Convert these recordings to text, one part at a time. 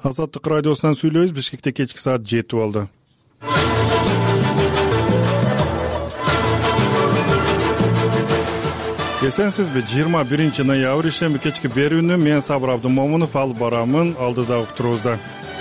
Азаттык радиосунан сүйлөйбүз. Бишкекте кечки саат 7 болду. Эсенсизби? 21 ноябрь ишемби кечки берүүнү мен Сабыр Абдымомунов алып барамын. Алдыда уктурубузда.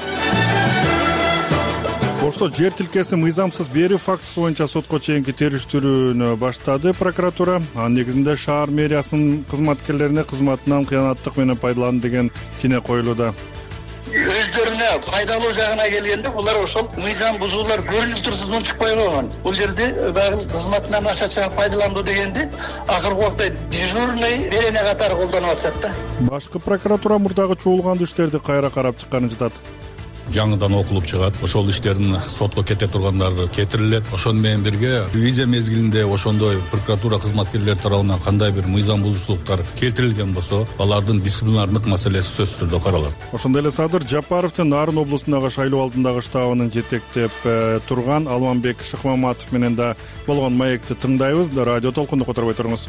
Ошто жер тилкеси мыйзамсыз берүү фактысы боюнча сотко чейинки териштирүүнү баштады прокуратура. Анын негизинде шаар мэриясынын кызматкерлерине кызматынан кыянаттык менен пайдаланды деген кине коюлууда. Өздөрүнө пайдалуу жагына келгенде булар ошол мыйзам бузуулар көрүнүп турсун унчукпай койгон. Бул жерде багыл кызматынан аша чыгып пайдалануу дегенди акыркы убакта дежурный берене катары колдонуп атышат да. Башкы прокуратура мурдагы чуулган иштерди кайра карап чыкканын жатат. Жаңыдан окулуп чыгат. Ошол иштердин сотко кете тургандары кетирилет. Ошону менен бирге ревизия мезгилинде ошондой прокуратура кызматкерлери тарабынан кандай бир мыйзам бузуучулуктар келтирилген болсо, алардын дисциплинардык маселеси сөзсүз түрдө каралат. Ошондой эле Садыр Жапаровдун Нарын облусундагы шайлоо алдындагы штабынын жетектеп турган Алманбек Шыкмаматов менен да болгон маекти тыңдайбыз. Радио толкунду которбой туруңуз.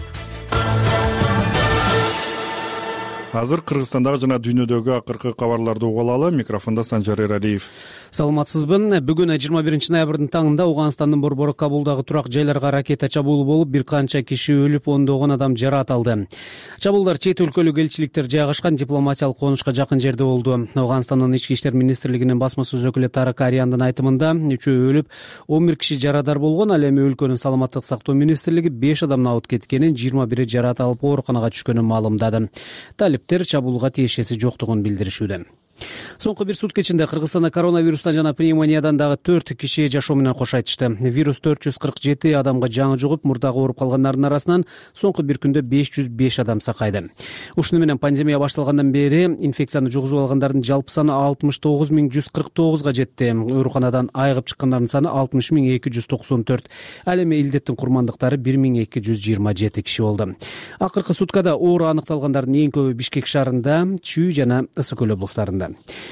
Азыр Кыргызстандагы жана дүйнөдөгү акыркы кабарларды угулалы. Микрофондо Санжар Эралиев. Саламатсызбы? Бүгүн 21 ноябрдын таңында Ауганстандын борбору Кабулдагы турак жайларга ракета чабуул болуп, бир канча киши өлүп, ондогон адам жаракат алды. Чабуулдар чет өлкөлүк элчиликтер жайгашкан дипломатиялык конушка жакын жерде болду. Ауганстандын ички иштер министрлигинин басма сөз өкүлү Тарык Арияндын айтымында 3 өлүп, 11 киши жарадар болгон. Ал эми өлкөнүн саламаттык сактоо министрлиги 5 адамдын абыт кеткенин, 21 жаракат алып ооруканага түшкөнүн маалымдады. Талиптер чабуулга тиешеси жоктугун билдиришүүдө. Соңку бир сутка ичинде Кыргызстанда коронавирустан жана пневмониядан дагы 4 киши жашоо менен кош айтышты. Вирус 447 адамга жаңы жугуп, мурдагы ооруп калгандардын арасынан соңку бир күндө 505 адам сакайды. Ушуну менен пандемия башталгандан бери инфекцияны жугузуп алгандардын жалпы саны 69149 жетти. Ооруканадан айыгып чыккандардын саны 60294. Ал эми илдеттин курмандыктары 1227 киши болду. Акыркы суткада оору аныкталгандардын эң көбү Бишкек шаарында, Чүй жана Ысык көл облустарында.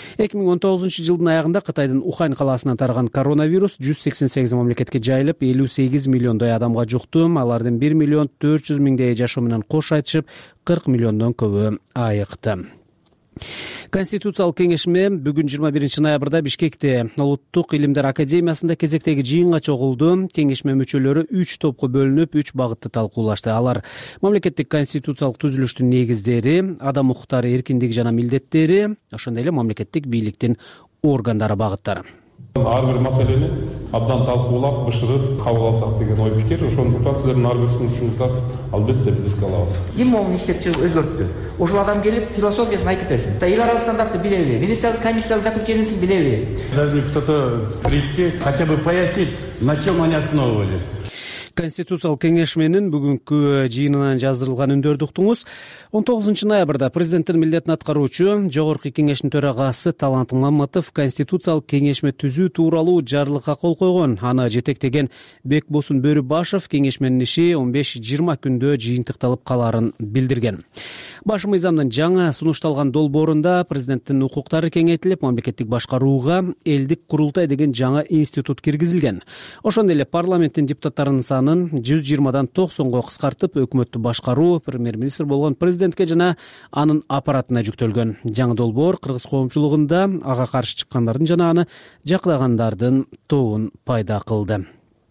2019 жылдын аягында Кытайдын Ухань калаасынан тараган коронавирус 188 мамлекетке жайылып, 58 миллиондой адамга жукту. Алардын 1 миллион 400 миңдей жашоо менен кош айтышып, 40 миллиондон көбү айыкты. Конституциялык кеңешме бүгүн 21 ноябрда Бишкекте Улуттук илимдер академиясында кезектеги жыйынга чогулду. Кеңешме мүчөлөрү 3 топко бөлүнүп, 3 багытты талкуулашты. Алар мамлекеттик конституциялык түзүлүштүн негиздери, адам укуктары, эркиндиги жана милдеттери, ошондой эле мамлекеттик бийликтин органдары багыттары. Ар бир маселени абдан талкуулап, бышырып кабыл алсак деген ой пикир. Ошондуктан силердин ар бир сунушуңуздар албетте биз эске алабыз. Ким могу иштеп чыгып өзгөрттү? Ошол адам келип философиясын айтып берсин. Эл аралык стандартты билеби? Венециялык комиссиялык заключениясын билеби? Должны кто-то прийти, хотя бы пояснить, на чем они основывались. Конституциялык кеңешменин бүгүнкү жыйынынан жаздырылган үндөрдү уктуңуз. 19 ноябрда президенттин милдетин аткаруучу Жогорку кеңештин төрагасы Талант Маматов Конституциялык кеңешме түзүү тууралуу жарлыкка кол койгон. Аны жетектеген Бекбосун Бөрүбашев кеңешменин иши 15-20 күндө жыйынтыкталып каларын билдирген. Баш мыйзамдын жаңа сунушталган долбоорунда президенттин укуктары кеңейтилип, мамлекеттик башкарууга элдик курултай деген жаңа институт киргизилген. Ошондой эле парламенттин депутаттарынын санын 120дан 90го кыскартып, өкмөттү башкаруу премьер-министр болгон президентке жана анын аппаратына жүктөлгөн. Жаңы долбоор кыргыз коомчулугунда ага каршы чыккандардын жана аны жаклагандардын тобун пайда кылды.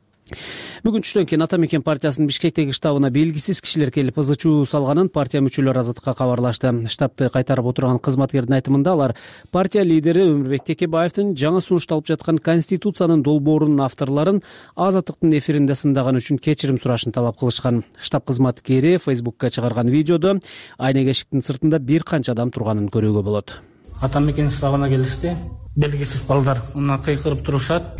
Бүгүн түштөн кийин Ата Мекен партиясынын Бишкектеги штабына белгисиз кишилер келип ызы-чуу салганын партия мүчөлөрү Азаттыкка кабарлашты. Штабты кайтарып отурган кызматкердин айтымында алар партия лидери Өмүрбек Текебаевдин жаңы сунушталып жаткан конституциянын долбоорунун авторлорун Азаттыктын эфиринде сындаган үчүн кечирим сурашын талап кылышкан. Штаб кызматкери Facebookка чыгарган видеодо айнек эшиктин сыртында бир канча адам турганын көрүүгө болот. Ата Мекен штабына келишти. Белгисиз балдар мына кыйкырып турушат.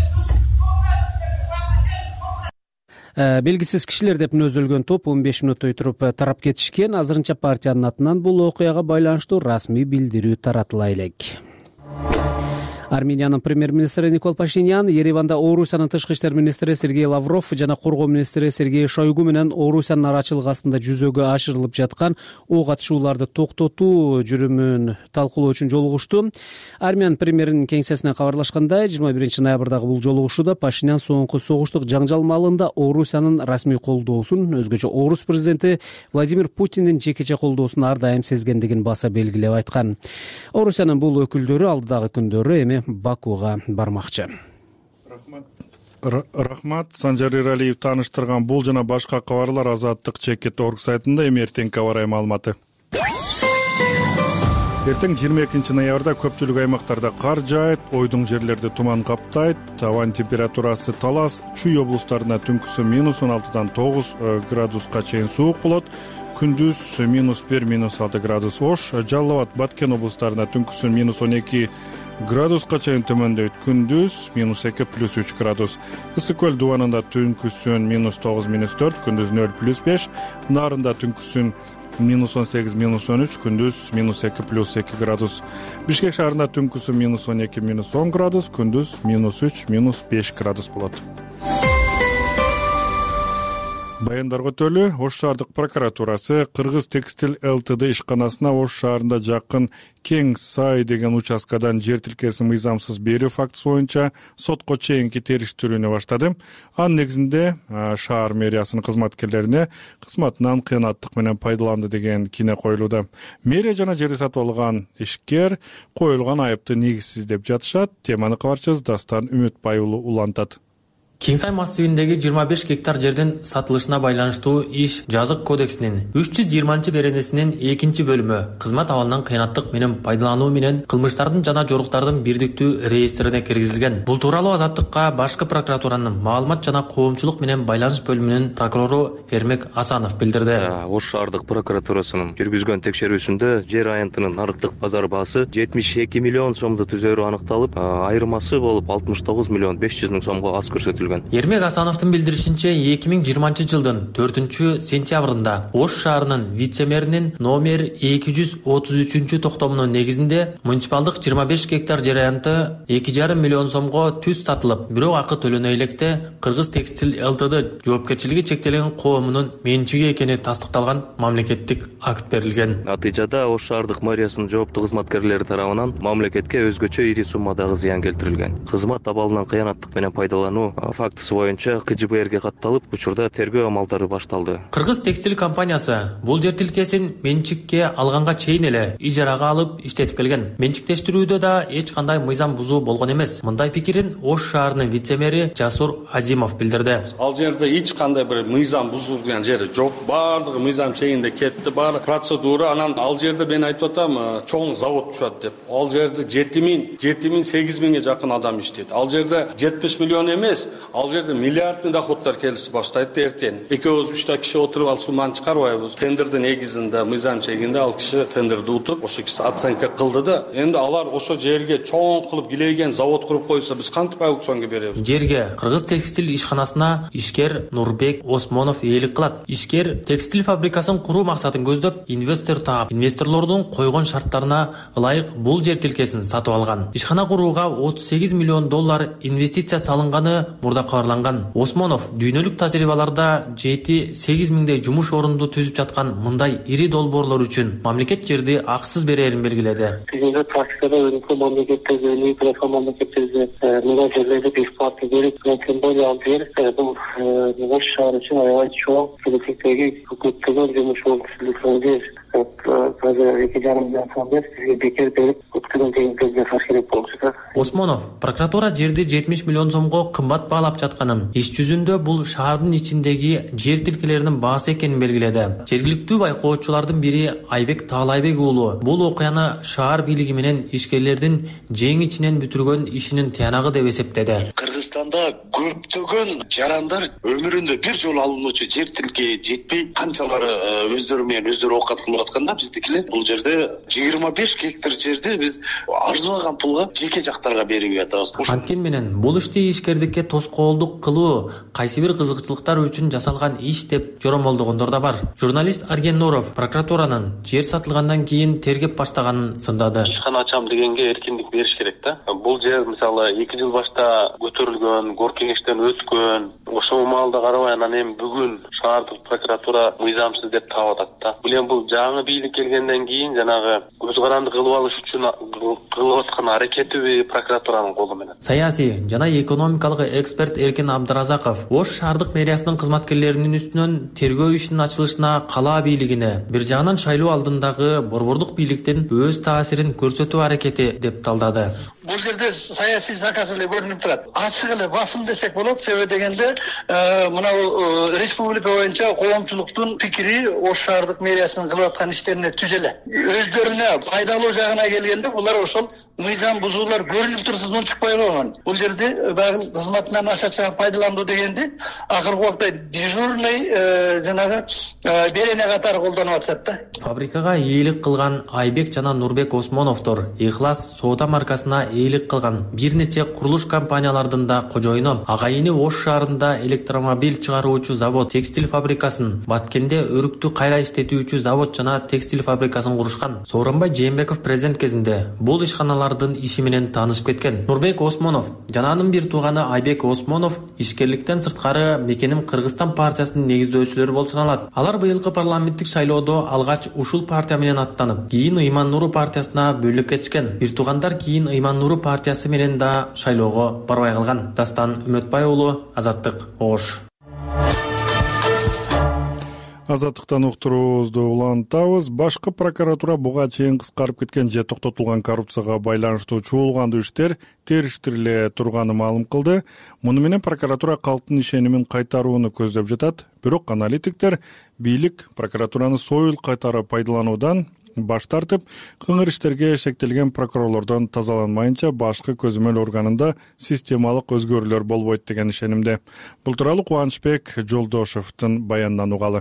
Белгисиз кишилер деп нөзөлгөн топ 15 мүнөттөй туруп тарап кетишкен. Азырынча партиянын атынан бул окуяга байланыштуу расмий билдирүү таратыла элек. Армениянын премьер-министри Никол Пашинян Ереванда Орусиянын тышкы иштер министри Сергей Лавров жана коргоо министри Сергей Шойгу менен Орусиянын арачылык астында жүзөгө ашырылып жаткан ок атышууларды токтотуу жүрүмүн талкуулоо үчүн жолугушту. Армян премьеринин кеңсесинен кабарлашкандай, 21 ноябрдагы бул жолугушууда Пашинян соңку согуштук жаңжал маалында Орусиянын расмий колдоосун, өзгөчө Орус президенти Владимир Путиндин жекече колдоосун ар дайым сезгендигин баса белгилеп айткан. Орусиянын бул өкүлдөрү алдыдагы күндөрү эми Бакуга бармакчы. Рахмат. Санжар Иралиев тааныштырган бул жана башка кабарлар Азаттык.org сайтында. Эми эртеңки аба ырайы маалыматы. Эртең 22 ноябрда көпчүлүк аймактарда кар жаайт, ойдуң жерлерди туман каптайт. Абанын температурасы Талас, Чүй облустарында түнкүсү -16 9 градуска чейин суук болот. Күндүз -1 -6 градус Ош, Жалал Абад, Баткен облустарында түнкүсү -12 градуска чейин төмөндөйт. Күндүз -2 +3 градус. Ысык көл дубанында түнкүсүн -9 -4, күндүз 0 +5, Нарында түнкүсүн -18 -13, күндүз -2 +2 градус. Бишкек шаарында түнкүсү -12 -10 градус, күндүз -3 -5 градус болот. Баяндарга өтөлү. Ош шаардык прокуратурасы Кыргыз текстил ЛТД ишканасына Ош шаарында жакын Кең Сай деген участкадан жер тилкесин мыйзамсыз берүү фактысы боюнча сотко чейинки териштирүүнү баштады. Анын негизинде шаар мэриясынын кызматкерлерине кызматынан кыянаттык менен пайдаланды деген кине коюлууда. Мэрия жана жерди сатып алган ишкер коюлган айыпты негизсиз деп жатышат. Теманы кабарчыбыз Дастан Үмүтбай уулу улантат. Кең Сай массивиндеги 25 гектар жердин сатылышына байланыштуу иш жазык кодексинин 320 беренесинин 2-бөлүмү кызмат абалынан кыянаттык менен пайдалануу менен кылмыштардын жана жоруктардын бирдиктүү реестрине киргизилген. Бул тууралуу Азаттыкка башкы прокуратуранын маалымат жана коомчулук менен байланыш бөлүмүнүн прокурору Эрмек Асанов билдирди. Ош шаардык прокуратурасынын жүргүзгөн текшерүүсүндө жер аянтынын нарыктык базар баасы 72 миллион сомду түзөрү аныкталып, айырмасы болуп 69 миллион 500 миң сомго аз көрсөтүлгөн. Эрмек Асановдун билдиришинче 2020 жылдын 4-сентябрында Ош шаарынын вице-мэринин номер 233 негизинде муниципалдык 25 гектар жер аянты 2,5 миллион сомго түз сатылып, бирок акы төлөнө электе Кыргыз текстил ЛТД жоопкерчилиги чектелген коомунун менчиги экени тастыкталган мамлекеттик акт берилген. Натыйжада Ош шаардык мэриясынын жооптуу кызматкерлери тарабынан мамлекетке өзгөчө ири суммадагы зыян келтирилген. Кызмат абалынан кыянаттык менен пайдалануу фактысы боюнча КЖБРге катталып, учурда тергөө амалдары башталды. Кыргыз текстил компаниясы бул жер тилкесин менчикке алганга чейин эле ижарага алып иштетип келген. Менчиктештирүүдө да эч кандай мыйзам бузуу болгон эмес. Мындай пикирин Ош шаарынын вице-мэри Жасур Азимов билдирди. Ал жерде эч кандай бир мыйзам бузулган жери жок. Бардыгы мыйзам чегинде кетти, баары процедура. Анан ал жерде мен айтып атам, чоң завод түшөт деп. Ал жерде 7 000-8 000ге жакын адам иштейт. Ал жерде 70 миллион эмес, ал жерде миллиардын доходдор келип баштайт эртең. Экөөбүз 3 киши отуруп ал сумманы чыгарбайбыз. Тендердин негизинде, мыйзам чегинде ал киши тендерди утуп, ошо киши оценка кылды да. Эми алар ошо жерге чоң кылып килейген завод куруп койсо, биз кантип аукционго беребиз? Жерге Кыргыз текстил ишканасына ишкер Нурбек Осмонов ээлик кылат. Ишкер текстил фабрикасын куруу максатын көздөп, инвестор таап, инвесторлордун койгон шарттарына ылайык бул жер тилкесин сатып алган. Ишкана курууга $38 миллион инвестиция салынганы мурда кабарланган. Осмонов дүйнөлүк тажрыйбаларда 7-8 миңдей жумуш орунду түзүп жаткан мындай ири долбоорлор үчүн мамлекет жерди акысыз берерин белгиледи. Бүгүнкү практикада өзүнүн мамлекеттерде, бирок мамлекеттерде мындай жерлерди бесплатно берип, тем более ал жер бул Ош шаары үчүн аябай чоң келечектеги көптөгөн жумуш орун жер. Азыр 2,5 миллион сомдо бизге бекер берип, көптөгөн жеңилдиктерге каршы керек болчу. Осмонов прокуратура жерди 70 миллион сомго кымбат баалап жатканын, иш жүзүндө бул шаардын ичиндеги жер тилкелеринин баасы экенин белгиледи. Жергиликтүү байкоочулардын бири Айбек Таалайбек уулу бул окуяны шаар бийлиги менен ишкерлердин жең ичинен бүтүргөн ишинин тыянагы деп эсептеди. Кыргызстанда көптөгөн жарандар өмүрүндө бир жолу алынуучу жер тилке жетпей канчалары өздөрү менен өздөрү оокат кылып атканда, биздикилер бул жерде 25 гектар жерди биз арзыбаган пулга жеке жактарга берип атабыз. Анткени менен бул ишти ишкердикке тоскоолдук кылуу кайсы бир кызыкчылыктар үчүн жасалган иш деп жоромолдогондор да бар. Журналист Арген Нуров прокуратуранын жер сатылгандан кийин тергеп баштаганын сындады. Ишкана ачам дегенге эркиндик бериш керек да. Бул жер мисалы 2 жыл башта көтөрүлгөн, гор кеңештен өткөн, ошол маалда карабай анан эми бүгүн шаардык прокуратура мыйзамсыз деп таап атат да. Бул жаңы бийлик келгенден кийин жанагы көз каранды кылып алыш үчүн кылып аткан аракетиби прокуратуранын колу менен. Саясий жана экономикалык эксперт Эркен Абдыразаков Ош шаардык мэриясынын кызматкерлеринин үстүнөн тергөө ишинин ачылышына кала бийлигине, бир жагынан шайлоо алдындагы борбордук бийликтин өз таасирин көрсөтүү аракети деп талдады. Бул жерде саясий заказ эле көрүнүп турат. Ачык эле басым десек болот. Себеби дегенде мына республика боюнча коомчулуктун пикири Ош шаардык мэриясынын кылып аткан иштерине түз эле. Өздөрүнө пайдалуу жагына келгенде булар ошол мыйзам бузуулар көрүнүп турсуздун чыкпай койгон. Бул жерде багыл кызматынан аша чыгып пайдалануу дегенди акыркы убакта дежурный жанагы берене катары колдонуп атышат да. Фабрикага ээлик кылган Айбек жана Нурбек Осмоновдор Ихлас соода маркасына ээлик кылган бир нече курулуш компаниялардын да кожоюну. Агайыны Ош шаарында электромобиль чыгаруучу завод, текстиль фабрикасын, Баткенде өрүктү кайра иштетүүчү завод жана текстиль фабрикасын курушкан. Сооронбай Жээнбеков президент кезинде бул ишканалардын иши менен таанышып кеткен. Нурбек Осмонов жана анын бир тууганы Айбек Осмонов ишкерликтен сырткары мекеним Кыргызстан партиясынын негиздөөчүлөрү болуп саналат. Алар быйылкы парламенттик шайлоодо алгач ушул партия менен аттанып, кийин Ыйман Нуру партиясына бөлүнүп кетишкен. Бир туугандар кийин Ыйман Нуру партиясы менен да шайлоого барбай калган. Дастан Үмөтбай уулу, Азаттык, Ош. Азаттыктан уктуруубузду улантабыз. Башкы прокуратура буга чейин кыскарып кеткен же токтотулган коррупцияга байланыштуу чуулгандуу иштер териштириле турганын маалым кылды. Муну менен прокуратура калктын ишенимин кайтарууну көздөп жатат. Бирок аналитиктер бийлик прокуратураны союл кайтара пайдалануудан баш тартып, кыңыр иштерге шектелген прокурорлордон тазаланмайынча башкы көзөмөл органында системалык өзгөрүүлөр болбойт деген ишенимде. Бул тууралуу Кубанычбек Жолдошевдун баянынан угалы.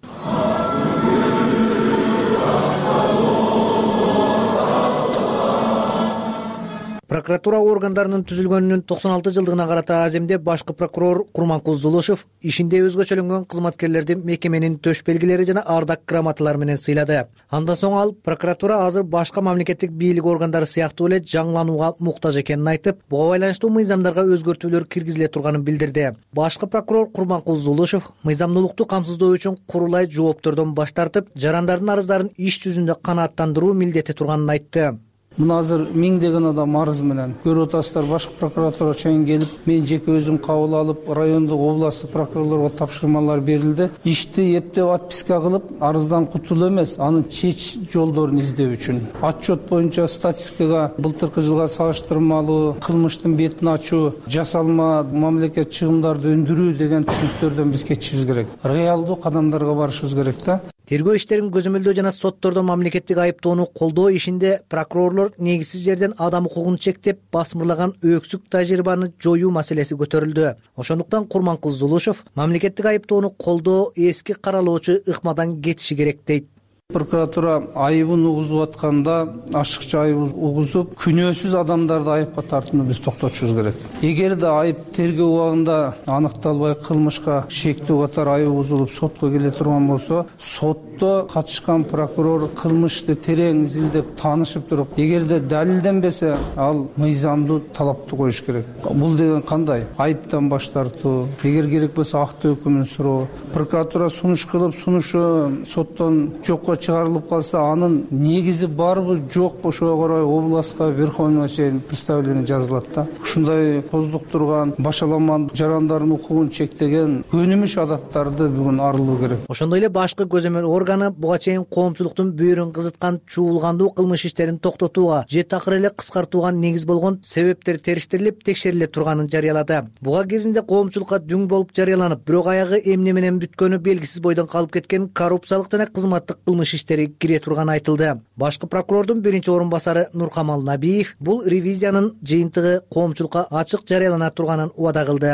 Прокуратура органдарынын түзүлгөнүнүн 96 жылдыгына карата аземде башкы прокурор Курманкул Зулушев ишинде өзгөчөлөнгөн кызматкерлерди мекеменин төш белгилери жана ардак грамоталары менен сыйлады. Андан соң ал прокуратура азыр башка мамлекеттик бийлик органдары сыяктуу эле жаңыланууга муктаж экенин айтып, буга байланыштуу мыйзамдарга өзгөртүүлөр киргизиле турганын билдирди. Башкы прокурор Курманкул Зулушев мыйзамдуулукту камсыздоо үчүн курулай жооптордон баш тартып, жарандардын арыздарын иш жүзүндө канааттандыруу милдети турганын айтты. Мына азыр миңдеген адам арыз менен көрүп атасыздар, башкы прокуратура чейин келип, мен жеке өзүм кабыл алып, райондук областтык прокурорлорго тапшырмалар берилди. Ишти эптеп отписка кылып, арыздан кутулуу эмес, анын чеч жолдорун издөө үчүн. Отчет боюнча статистикага былтыркы жылга салыштырмалуу кылмыштын бетин ачуу, жасалма мамлекет чыгымдарды өндүрүү деген түшүнүктөрдөн биз кетишибиз керек. Реалдуу кадамдарга барышыбыз керек да. Тергөө иштерин көзөмөлдөө жана соттордо мамлекеттик айыптоону колдоо ишинде прокурорлор негизсиз жерден адам укугун чектеп басмырлаган өксүк тажрыйбаны жоюу маселеси көтөрүлдү. Ошондуктан Курманкул Зулушев мамлекеттик айыптоону колдоо эски каралоочу ыкмадан кетиши керек дейт. Прокуратура айыбын угузуп атканда ашыкча айып угузуп, күнөөсүз адамдарды айыпка тартууну биз токтотушубуз керек. Эгерде айып тергөө убагында аныкталбай кылмышка шектүү катар айып угузулуп сотко келе турган болсо, сотто катышкан прокурор кылмышты терең изилдеп таанышып туруп, эгерде далилденбесе, ал мыйзамдуу талапты коюш керек. Бул деген кандай? Айыптан баш тартуу, эгер керек болсо акты өкүмүн суроо. Прокуратура сунуш кылып, сунушу соттон жокко чыгарылып калса, анын негизи барбы жокпу, ошого карай областка, Верховный чейин представление жазылат да. Ушундай коздуктурган, башаламан жарандардын укугун чектеген өнүмүш адаттарды бүгүн арылуу керек. Ошондой эле башкы көзөмөл органы буга чейин коомчулуктун бүйүрүн кызыткан чуулгандуу кылмыш иштерин токтотууга же такыр эле кыскартууга негиз болгон себептер териштирилип, текшериле турганын жарыялады. Буга кезинде коомчулукка дүң болуп жарыяланып, бирок аягы эмне менен бүткөнү белгисиз бойдон калып кеткен коррупциялык жана кызматтык кылмыш иштери кире турганы айтылды. Башкы прокурордун биринчи орун басары Нуркамал Набиев бул ревизиянын жыйынтыгы коомчулукка ачык жарыялана турганын убада кылды.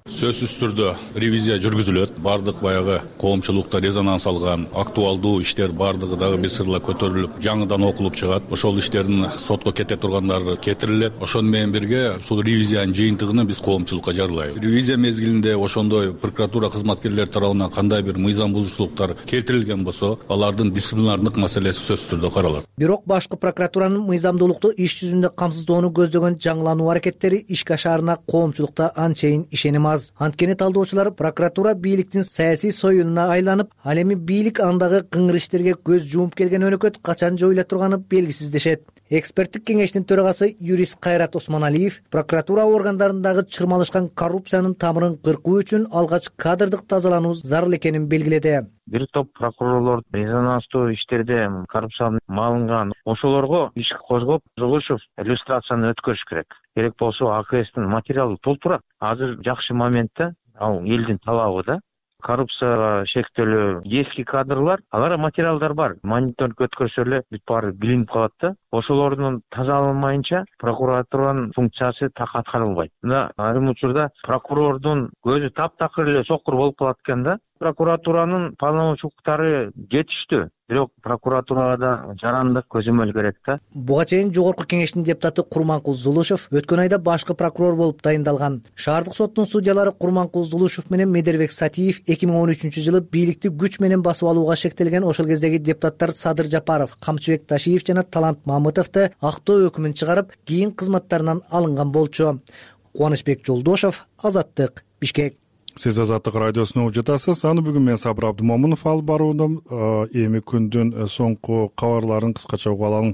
Сөзсүз түрдө ревизия жүргүзүлөт. Бардык баягы коомчулукта резонанс алган актуалдуу иштер бардыгы дагы бир сыйрла көтөрүлүп, жаңыдан окулуп чыгат. Ошол иштердин сотко кете тургандары кетирилет. Ошону менен бирге ушул ревизиянын жыйынтыгын биз коомчулукка жарыялайбыз. Ревизия мезгилинде ошондой прокуратура кызматкерлери тарабынан кандай бир мыйзам бузуучулуктар келтирилген болсо, алардын дисциплинардык маселеси сөзсүз түрдө каралат. Бирок башкы прокуратуранын мыйзамдуулукту иш жүзүндө камсыздоону көздөгөн жаңылануу аракеттери ишке ашаарына коомчулукта анчейин ишеним аз. Анткени талдоочулар прокуратура бийликтин саясий союнуна айланып, ал эми бийлик андагы кыңыр иштерге көз жумуп келген өнөкөт качан жоюла турганы белгисиз дешет. Эксперттик кеңештин төрагасы юрист Кайрат Осмоналиев прокуратура органдарындагы чырмалышкан коррупциянын тамырын кыркуу үчүн алгач кадрдык тазалануу зарыл экенин белгиледи. Бир топ прокурорлор резонанстуу иштерде коррупция малынган, ошолорго иш козгоп, Жолушев иллюстрацияны өткөрүш керек. Керек болсо АКСтин материалы толтурат. Азыр жакшы моментте, ал элдин талабы да. Коррупцияга шектелүү эски кадрлар, аларга материалдар бар. Мониторинг өткөрсө эле бүт баары билинип калат да. Ошолордун тазаланмайынча прокуратуранын функциясы так аткарылбайт. Мына айрым учурда прокурордун көзү таптакыр эле сокур болуп калат экен да. Прокуратуранын полномочия жетиштүү. Бирок прокуратурада жарандык көзөмөл керек да. Буга чейин жогорку кеңештин депутаты Курманкул Зулушев өткөн айда башкы прокурор болуп дайындалган. Шаардык соттун судьялары Курманкул Зулушев менен Медербек Сатиев 2013-жылы бийликти күч менен басып алууга шектелген ошол кездеги депутаттар Садыр Жапаров, Камчыбек Ташиев жана Талант Мамытовду актоо өкүмүн чыгарып, кийин кызматтарынан алынган болчу. Кубанычбек Жолдошев, Азаттык, Бишкек. Сиз Азаттык радиосуна угуп жатасыз. Аны бүгүн мен Сабыр Абдымомунов алып баруудум. Эми күндүн соңку кабарларын кыскача угуп алалы.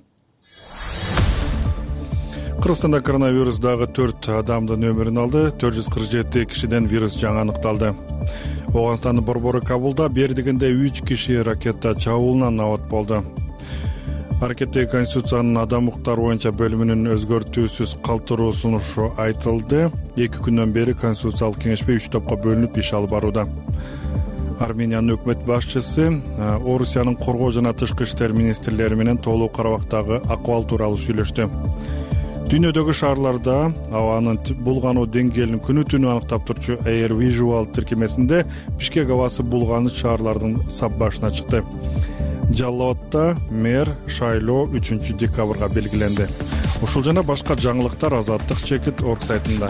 Кыргызстанда коронавирус дагы 4 адамдын өмүрүн алды. 447 кишиден вирус жаңы аныкталды. Оганстандын борбору Кабулда бердигинде 3 киши ракета чабуулунан абат болду. Аракеттеги Конституциянын адам укуктары боюнча бөлүмүнүн өзгөртүүсүз калтыруу сунушу айтылды. 2 күндөн бери Конституциялык кеңешпе 3 топко бөлүнүп иш алып барууда. Армениянын өкмөт башчысы Орусиянын коргоо жана тышкы иштер министрлери менен толук Карабактагы акыбал тууралуу сүйлөштү. Дүйнөдөгү шаарларда абанын булгануу деңгээлин күнү түнү аныктап турчу Air Visual тиркемесинде Бишкек абасы булганы шаарлардын сап башына чыкты. Жаллоотта мэр шайлоо 3-декабрга белгиленди. Ушул жана башка жаңылыктар Азаттык чекит орг сайтында.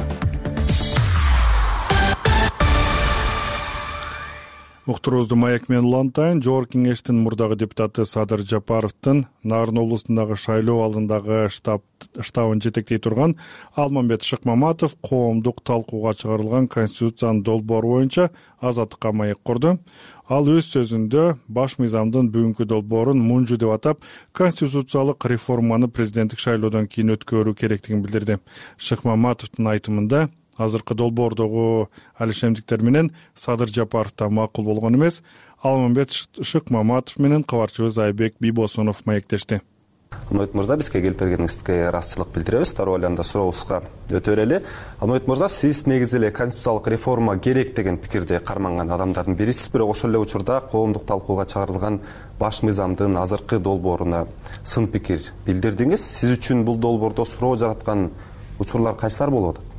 Уктуруубузду маек менен улантайын. Жогорку кеңештин мурдагы депутаты Садыр Жапаровдун Нарын облусундагы шайлоо алдындагы штабын жетектей турган Алмамбет Шыкмаматов коомдук талкууга чыгарылган Конституциянын долбоору боюнча Азаттыкка маек курду. Ал өз сөзүндө баш мыйзамдын бүгүнкү долбоорун мунжу деп атап, конституциялык реформаны президенттик шайлоодон кийин өткөрүү керектигин билдирди. Шыкмаматовдун айтымында азыркы долбоордогу алишемдиктер менен Садыр Жапаровда макул болгон эмес, Алмамбет Шыкмаматов менен кабарчыбыз Айбек Бибосунов маектешти. Алмамбет мырза, бизге келип бергениңизге ыраазычылык билдиребиз. Тарабаланда сурообузга өтө берели. Алмамбет мырза, сиз негизи эле конституциялык реформа керек деген пикирде карманган адамдардын бирисиз, бирок ошол эле учурда коомдук талкууга чыгарылган баш мыйзамдын азыркы долбооруна сын пикир билдирдиңиз. Сиз үчүн бул долбоордо суроо жараткан учурлар кайсылар болуп атат?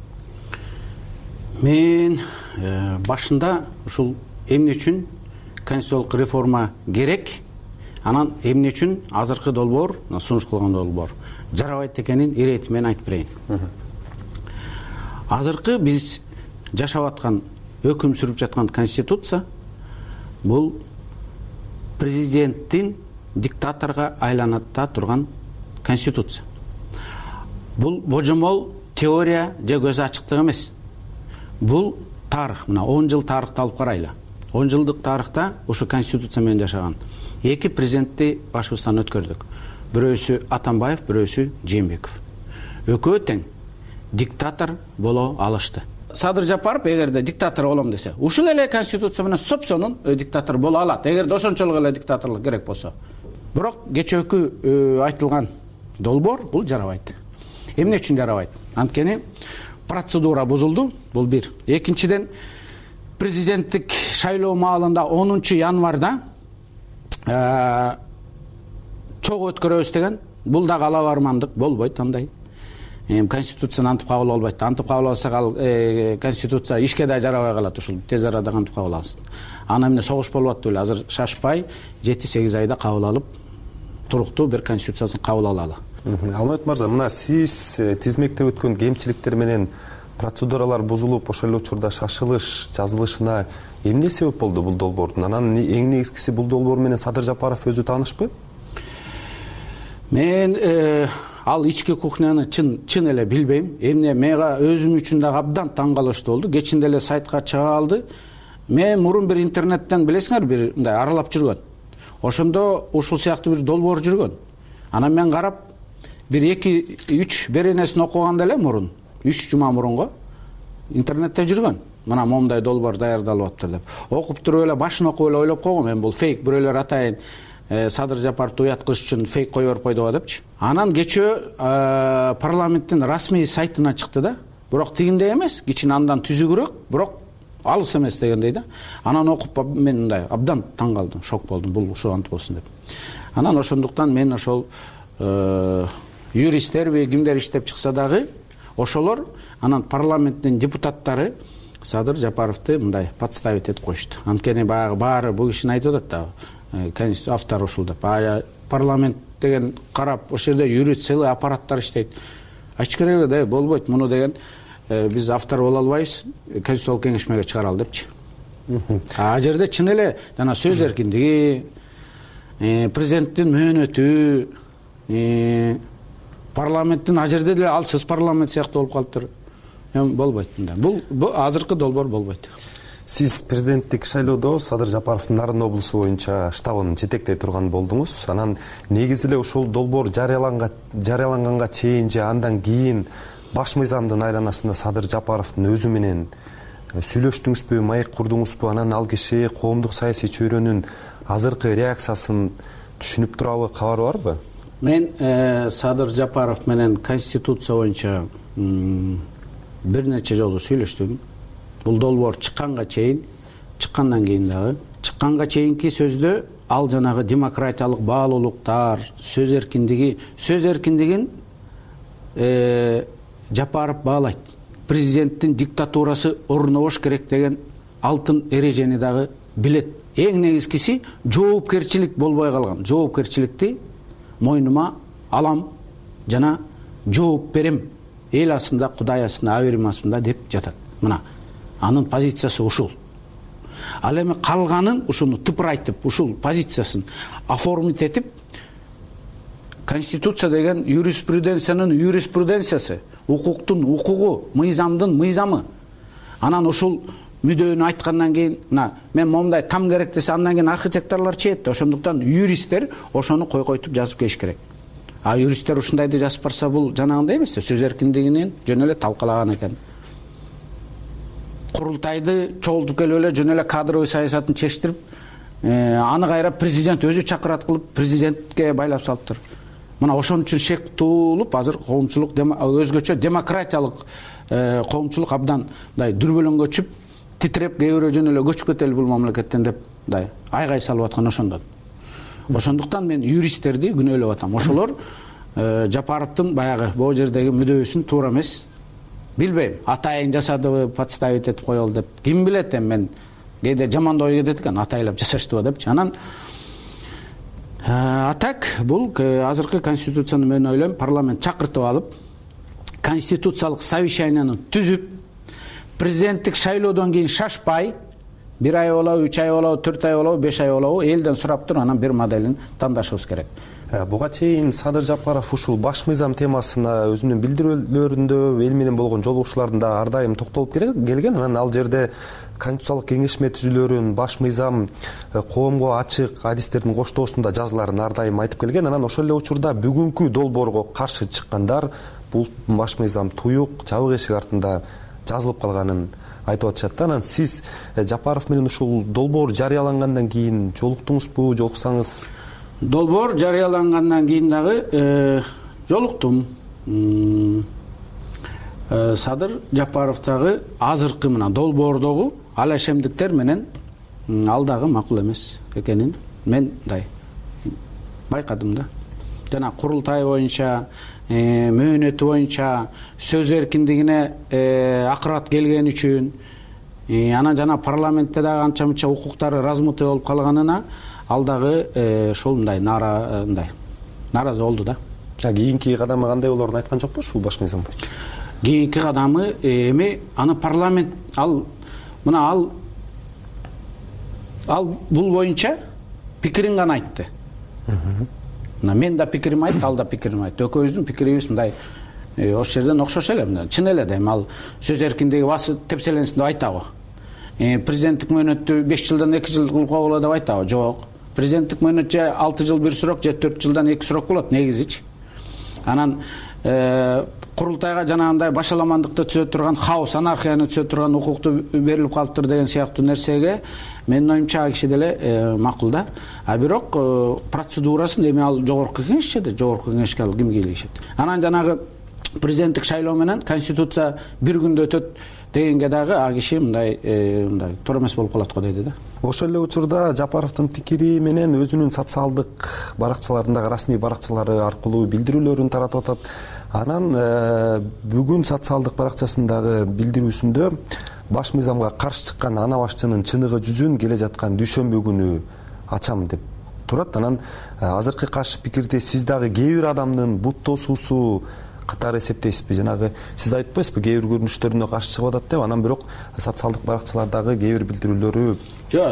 Мен башында ушул эмне үчүн конституциялык реформа керек, анан эмне үчүн азыркы долбоор, сунуш кылган долбоор жарабайт экенин иретим менен айтып берейин. Азыркы биз жашап аткан, өкүм сүрүп жаткан конституция бул президенттин диктаторго айланата турган конституция. Бул божомол теория же көз ачыктык эмес. Бул тарых, мына 10 жыл тарыхты алып карайлы. 10 жылдык тарыхта ушу конституция менен жашаган 2 президентти башыбыздан өткөрдүк. Бирөөсү Атамбаев, бирөөсү Жээнбеков. Экөө тең диктатор боло алышты. Садыр Жапаров эгерде диктатор болом десе, ушул эле конституция менен сопсонун диктатор боло алат. Эгерде ошончолук эле диктаторлук керек болсо. Бирок кечээкү айтылган долбоор бул жарабайт. Эмне үчүн жарабайт? Анткени процедура бузулду. Бул бир. Экинчиден, президенттик шайлоо маалында 10 январда чогуу өткөрөбүз деген, бул да калабармандык болбойт андай. конституцияны антип кабыл албайт. Антип кабыл алсак ал конституция ишке да жарабай калат, ушул тез арада антип кабыл алсын. Ана эмне согуш болуп атты беле, азыр шашпай 7-8 айда кабыл алып туруктуу бир конституциясын кабыл алалы. Алмамет мырза, мына сиз тизмектеп өткөн кемчиликтер менен процедуралар бузулуп, ошол эле учурда шашылыш жазылышына эмне себеп болду бул долбоордун? Анан эң негизгиси бул долбоор менен Садыр Жапаров өзү таанышпы? Мен ал ички кухняны чын эле билбейм. Эмне мага өзүм үчүн да абдан таң калыштуу болду. Кечинде эле сайтка чыга алды. Мен мурун бир интернеттен билесиңер бир мындай аралап жүргөн. Ошондо ушул сыяктуу бир долбоор жүргөн. Анан мен карап бир 2-3 беренесин окуганда эле мурун 3 жума мурунго интернетте жүргөн. Мына момундай долбоор даярдалып атты деп. Окуп туруп эле башын окуп эле ойлоп койгом, мен бул фейк, бирөөлөр атайын Садыр Жапаровду уяткыш үчүн фейк коюп койдуга депчи. Анан кечөө парламенттин расмий сайтына чыкты да. Бирок тигиндей эмес, кичине андан түзүгүрөөк, бирок алыс эмес дегендей да. Анан окуп мен мындай абдан таң калдым, шок болдум, бул ушул антип болсун деп. Анан ошондуктан мен ошол юристтерби кимдер иштеп чыкса дагы ошолор анан парламенттин депутаттары Садыр Жапаровду мындай подставить этип коюшту. Анткени баягы баары бул кишини айтып атат да. Автор ушул деп. Парламент деген карап, ошол жерде юрист целый аппараттар иштейт. Ачык керек да, болбойт муну деген биз автор боло албайбыз, конституциялык кеңешмеге чыгаралы депчи. А жерде чын эле жана сөз эркиндиги, президенттин мөөнөтү, парламенттин а жерде деле алсыз парламент сыяктуу болуп калыптыр. Болбойт мындай. Бул азыркы долбоор болбойт. Сиз президенттик шайлоодо Садыр Жапаровдун Нарын облусу боюнча штабын жетектей турган болдуңуз. Анан негизи эле ушул долбоор жарыяланганга чейин же андан кийин баш мыйзамдын айланасында Садыр Жапаровдун өзү менен сүйлөштүңүзбү, маек курдуңузбу? Анан ал киши коомдук саясий чөйрөнүн азыркы реакциясын түшүнүп турабы, кабары барбы? Мен Садыр Жапаров менен конституция боюнча бир нече жолу сүйлөштүм. Бул долбоор чыкканга чейин, чыккандан кийин дагы, чыкканга чейинки сөздө ал жанагы демократиялык баалуулуктар, сөз эркиндигин Жапаров баалайт. Президенттин диктатурасы орнобош керек деген алтын эрежени дагы билет. Эң негизгиси жоопкерчилик болбой калган. Жоопкерчиликти мойнума алам жана жооп берем. Эл астында, Кудай астында, аберим астында деп жатат. Мына анын позициясы ушул. Ал эми калганын ушуну тыпырайтып, ушул позициясын оформить этип, конституция деген юриспруденциясы, укуктун укугу, мыйзамдын мыйзамы. Анан ушул мүдөөнү айткандан кийин, мына мен момундай там керек десе, андан кийин архитекторлор чейет. Ошондуктан юристтер ошону койгойтуп жазып келиш керек. А юристтер ушундайды жазып барса, бул жанагындай эмес, сөз эркиндигинен жөн эле талкалаган экен. Курултайды чогултуп келип эле жөн эле кадровый саясатын чечтирип, аны кайра президент өзү чакырат кылып, президентке байлап салыптыр. Мына ошон үчүн шек туулуп, азыр коомчулук өзгөчө демократиялык коомчулук абдан мындай дүрбөлөңгө чүп, титиреп, кээ бирөө жөн эле көчүп кетели бул мамлекеттен деп мындай айгай салып аткан ошондон. Ошондуктан мен юристтерди күнөөлөп атам. Ошолор Жапаровдун баягы бул жердеги мүдөөсүн туура эмес, билбейм, атайын жасадыбы, подставить этип коелу деп. Ким билет, мен кээде жаман ой кетет экен, атайлап жасаштыбы депчи. Анан атак бул азыркы конституцияны мен ойлойм, парламент чакыртып алып, конституциялык совещанияны түзүп, президенттик шайлоодон кийин шашпай, 1 ай болобу, 3 ай болобу, 4 ай болобу, 5 ай болобу, элден сурап туруп, анан бир моделин тандашыбыз керек. Буга чейин Садыр Жапаров ушул баш мыйзам темасына өзүнүн билдирүүлөрүндө эл менен болгон жолугушууларында ар дайым токтолуп келген. Анан ал жерде конституциялык кеңешме түзүлөрүн, баш мыйзам коомго ачык адистердин коштоосунда жазыларын ар дайым айтып келген. Анан ошол эле учурда бүгүнкү долбоорго каршы чыккандар бул баш мыйзам туюк, жабык эшик артында жазылып калганын айтып атышат. Анан сиз Жапаров менен ушул долбоор жарыялангандан кийин жолуктуңузбу, жолуксаңыз? Долбоор жарыялангандан кийин дагы жолуктум. Садыр Жапаровдагы азыркы мына долбоордогу алашемдиктер менен ал дагы макул эмес экенин мен байкадым да. жана курултай боюнча, мөөнөтү боюнча сөз эркиндигине акырат келген үчүн, анан жана парламентте дагы анча мынча укуктары размытый болуп калганына ал дагы ошол нааразы болду да. Кийинки кадамы кандай болоорун айткан жокпу ушул баш мыйзам боюнча? Кийинки кадамы эми аны парламент ал бул боюнча пикирин гана айтты. Мен да пикирим айтты, ал да пикирин айтты. Экөөбүздүн пикирибиз мындай ошол жерден окшош эле, мындай чын эле да. Эми ал сөз эркиндиги басы тепселенсин деп айтабы? Президенттик мөөнөттү 5 жылдан 2 жыл кылып койгула деп айтабы? Жок. Президенттик мөөнөт же 6 жыл 1 срок, же 4 жылдан 2 срок болот негизичи. Анан курултайга жанагындай башаламандыкты түзө турган, хаос, анархияны түзө турган укукту берилип калыптыр деген сыяктуу нерсеге менин оюмча ал киши деле макул да. А бирок процедурасын эми ал жогорку кеңешчеде, жогорку кеңешке ал ким кийлигишет. Анан жанагы президенттик шайлоо менен конституция бир күндө өтөт дегенге дагы а киши мындай туура эмес болуп калат го дейт да. Ошол эле учурда Жапаровдун пикири менен өзүнүн социалдык баракчаларындагы расмий баракчалары аркылуу билдирүүлөрүн таратып атат. Анан бүгүн социалдык баракчасындагы билдирүүсүндө баш мыйзамга каршы чыккан ана башчынын чыныгы жүзүн келе жаткан дүйшөмбү күнү ачам деп турат. Анан азыркы каршы пикирди сиз дагы кээ бир адамдын бут тосуусу катары эсептейсизби? Жанагы сиз айтпайсызбы, кээ бир көрүнүштөрүнө каршы чыгып атат деп, анан бирок социалдык баракчалардагы кээ бир билдирүүлөрү жок,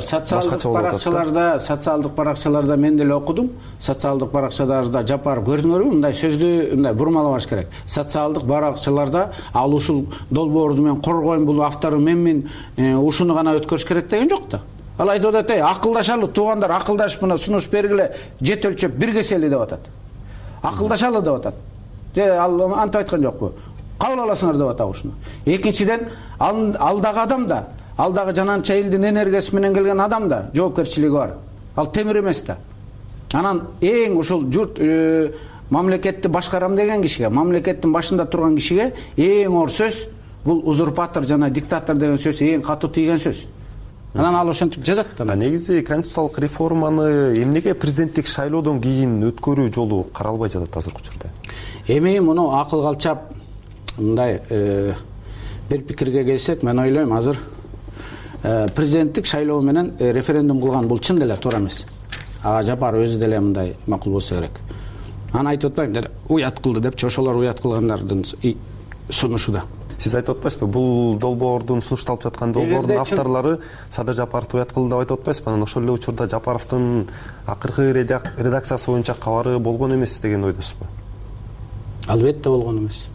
социалдык баракчаларда мен деле окудум. Социалдык баракчаларда Жапаров көрдүңөрбү? Мындай сөздү мындай бурмалабаш керек. Социалдык баракчаларда ал ушул долбоорду мен коргойм, бул автору менмин, ушуну гана өткөрүш керек деген жок да. Ал айтып атат, акылдашалы туугандар, акылдашып мына сунуш бергиле, жет өлчөп бир кесели деп атат. Акылдашалы деп атат. Ал антип айткан жокпу? Кабыл аласыңар деп атабы ушуну. Экинчиден, алдагы адам да, алдагы жананча элдин энергиясы менен келген адам да жоопкерчилиги бар. Ал темир эмес да. Анан эң ушул журт мамлекетти башкарам деген кишиге, мамлекеттин башында турган кишиге эң оор сөз бул узурпатор жана диктатор деген сөз эң катуу тийген сөз. Анан ал ошентип жазат да. Негизи конституциялык реформаны эмнеге президенттик шайлоодон кийин өткөрүү жолу каралбай жатат азыркы учурда? Эми муну акыл калчап мындай бир пикирге келсек, мен ойлойм азыр президенттик шайлоо менен референдум кылган бул чын деле туура эмес. Жапаров өзү деле мындай макул болсо керек. Аны айтып атпайм, деди уят кылды депчи, ошолор уят кылгандардын сунушу да. Сиз айтып атпайсызбы, бул долбоордун сунушталып жаткан долбоордун авторлору Садыр Жапаровду уят кылды деп айтып атпайсызбы? Анан ошол эле учурда Жапаровдун акыркы редакциясы боюнча кабары болгон эмес деген ойдосузбу? Албетте болгон эмес.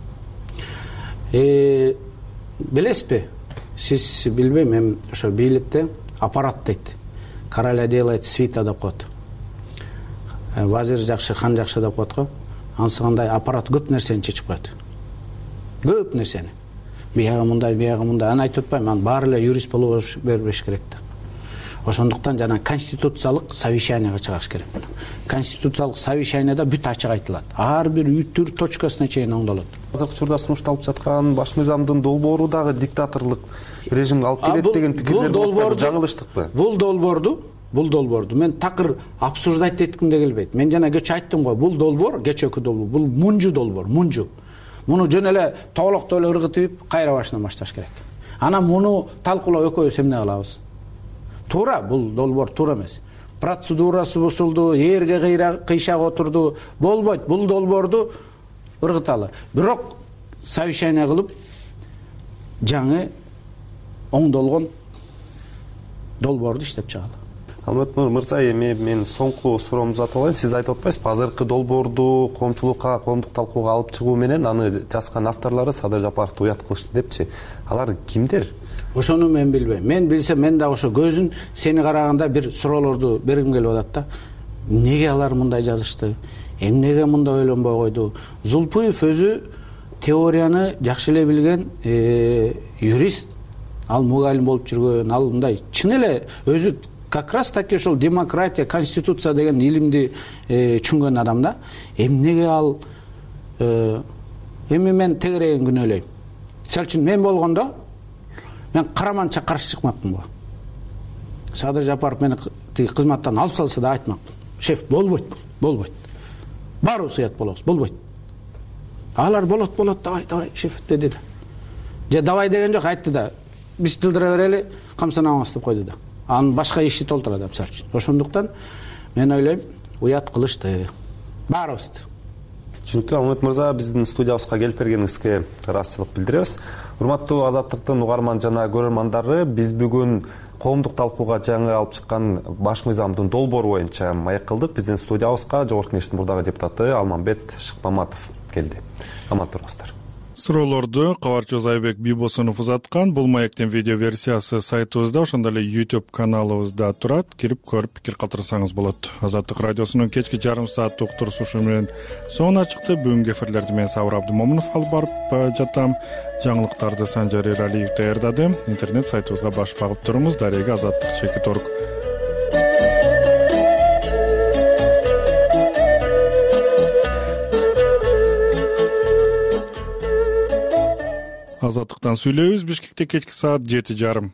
Билесизби? Сиз билбейм, мен ошо бийликте аппарат дейт. Короля делает свита деп коет. Вазир жакшы, хан жакшы деп коет го. Анысы кандай аппарат көп нерсени чечип коет. Көп нерсени. Бияга мындай, бияга мындай. Аны айтып атпайм, аны баары эле юрист болуп бербеш керек да. Ошондуктан жана конституциялык совещанияга чыгыш керек. Конституциялык совещанияда бүт ачык айтылат. Ар бир үтүр точкасына чейин оңдолот. Азыркы учурда сунушталып жаткан баш мыйзамдын долбоору дагы диктаторлук режимге алып келет деген пикирлерди жаңылыштыкпы? Бул долбоорду мен такыр обсуждать этким де келбейт. Мен жана кечээ айттым го, бул долбоор, кечээки долбоор, бул мунжу долбоор, мунжу. Муну жөн эле тоолоктоо эле ыргытып, кайра башынан башташ керек. Анан муну талкуулап экөөбүз эмне кылабыз? Туура, бул долбоор туура эмес. Процедурасы бузулду, эрге кыйшак отурду. Болбойт, бул долбоорду ыргыталы. Бирок совещание кылып, жаңы оңдолгон долбоорду иштеп чыгалы. Алмат мырза, эми мен соңку суроомду uzatып алайын. Сиз айтып атпайсызбы, азыркы долбоорду коомчулукка, коомдук талкууга алып чыгуу менен аны жазган авторлору Садыр Жапаровду уят кылышты депчи. Алар кимдер? Ошону мен билбейм. Мен билсем, мен да ошо көзүн сени караганда бир суроолорду бергим келип атат да. Неге алар мындай жазышты? Эмнеге мындай ойлонбой койду? Зулпуев өзү теорияны жакшы эле билген юрист. Ал мугалим болуп жүргөн, ал мындай чын эле өзү как раз таки ошол демократия, конституция деген илимди түшүнгөн адам да. Эмнеге ал эми мен тегерегин күнөөлөйм. Мисалы үчүн мен болгондо мен караманча каршы чыкмакмын го. Садыр Жапаров мени тиги кызматтан алып салса да айтмакмын. Шеф, болбойт. баарыбыз уят болобуз, болбойт. Алар болот, давай, шеф деди да. Же давай деген жок, айтты да. Биз жылдыра берели, камсанабыз деп койду да. Анын башка иши толтурат, мисалы үчүн. Ошондуктан мен ойлойм, уят кылышты. Баарыбызды. Түшүнүктүү. Алмат мырза, биздин студиябызга келип бергениңизге ыраазычылык билдиребиз. Урматтуу Азаттыктын угарман жана көрөрмандары, биз бүгүн коомдук талкууга жаңы алып чыккан баш мыйзамдын долбоору боюнча маек кылдык. Биздин студиябызга Жогорку Кеңештин мурдагы депутаты Алмамбет Шыкмаматов келди. Аман туруңуздар. Суроолорду кабарчыбыз Айбек Бийбосунов узаткан. Бул маектин видео версиясы сайтыбызда, ошондой эле YouTube каналыбызда турат. Кирип көрүп пикир калтырсаңыз болот. Азаттык радиосунун кечки жарым сааттык уктурушу менен соңуна чыкты. Бүгүнкү эфирлерди мен Сабыр Абдымомунов алып барып жатам. Жаңылыктарды Санжар Эралиев даярдады. Интернет сайтыбызга баш багып туруңуз. Дареги azаттык.org. Азаттыктан сүйлөйбүз. Бишкекте кечки саат 7:30.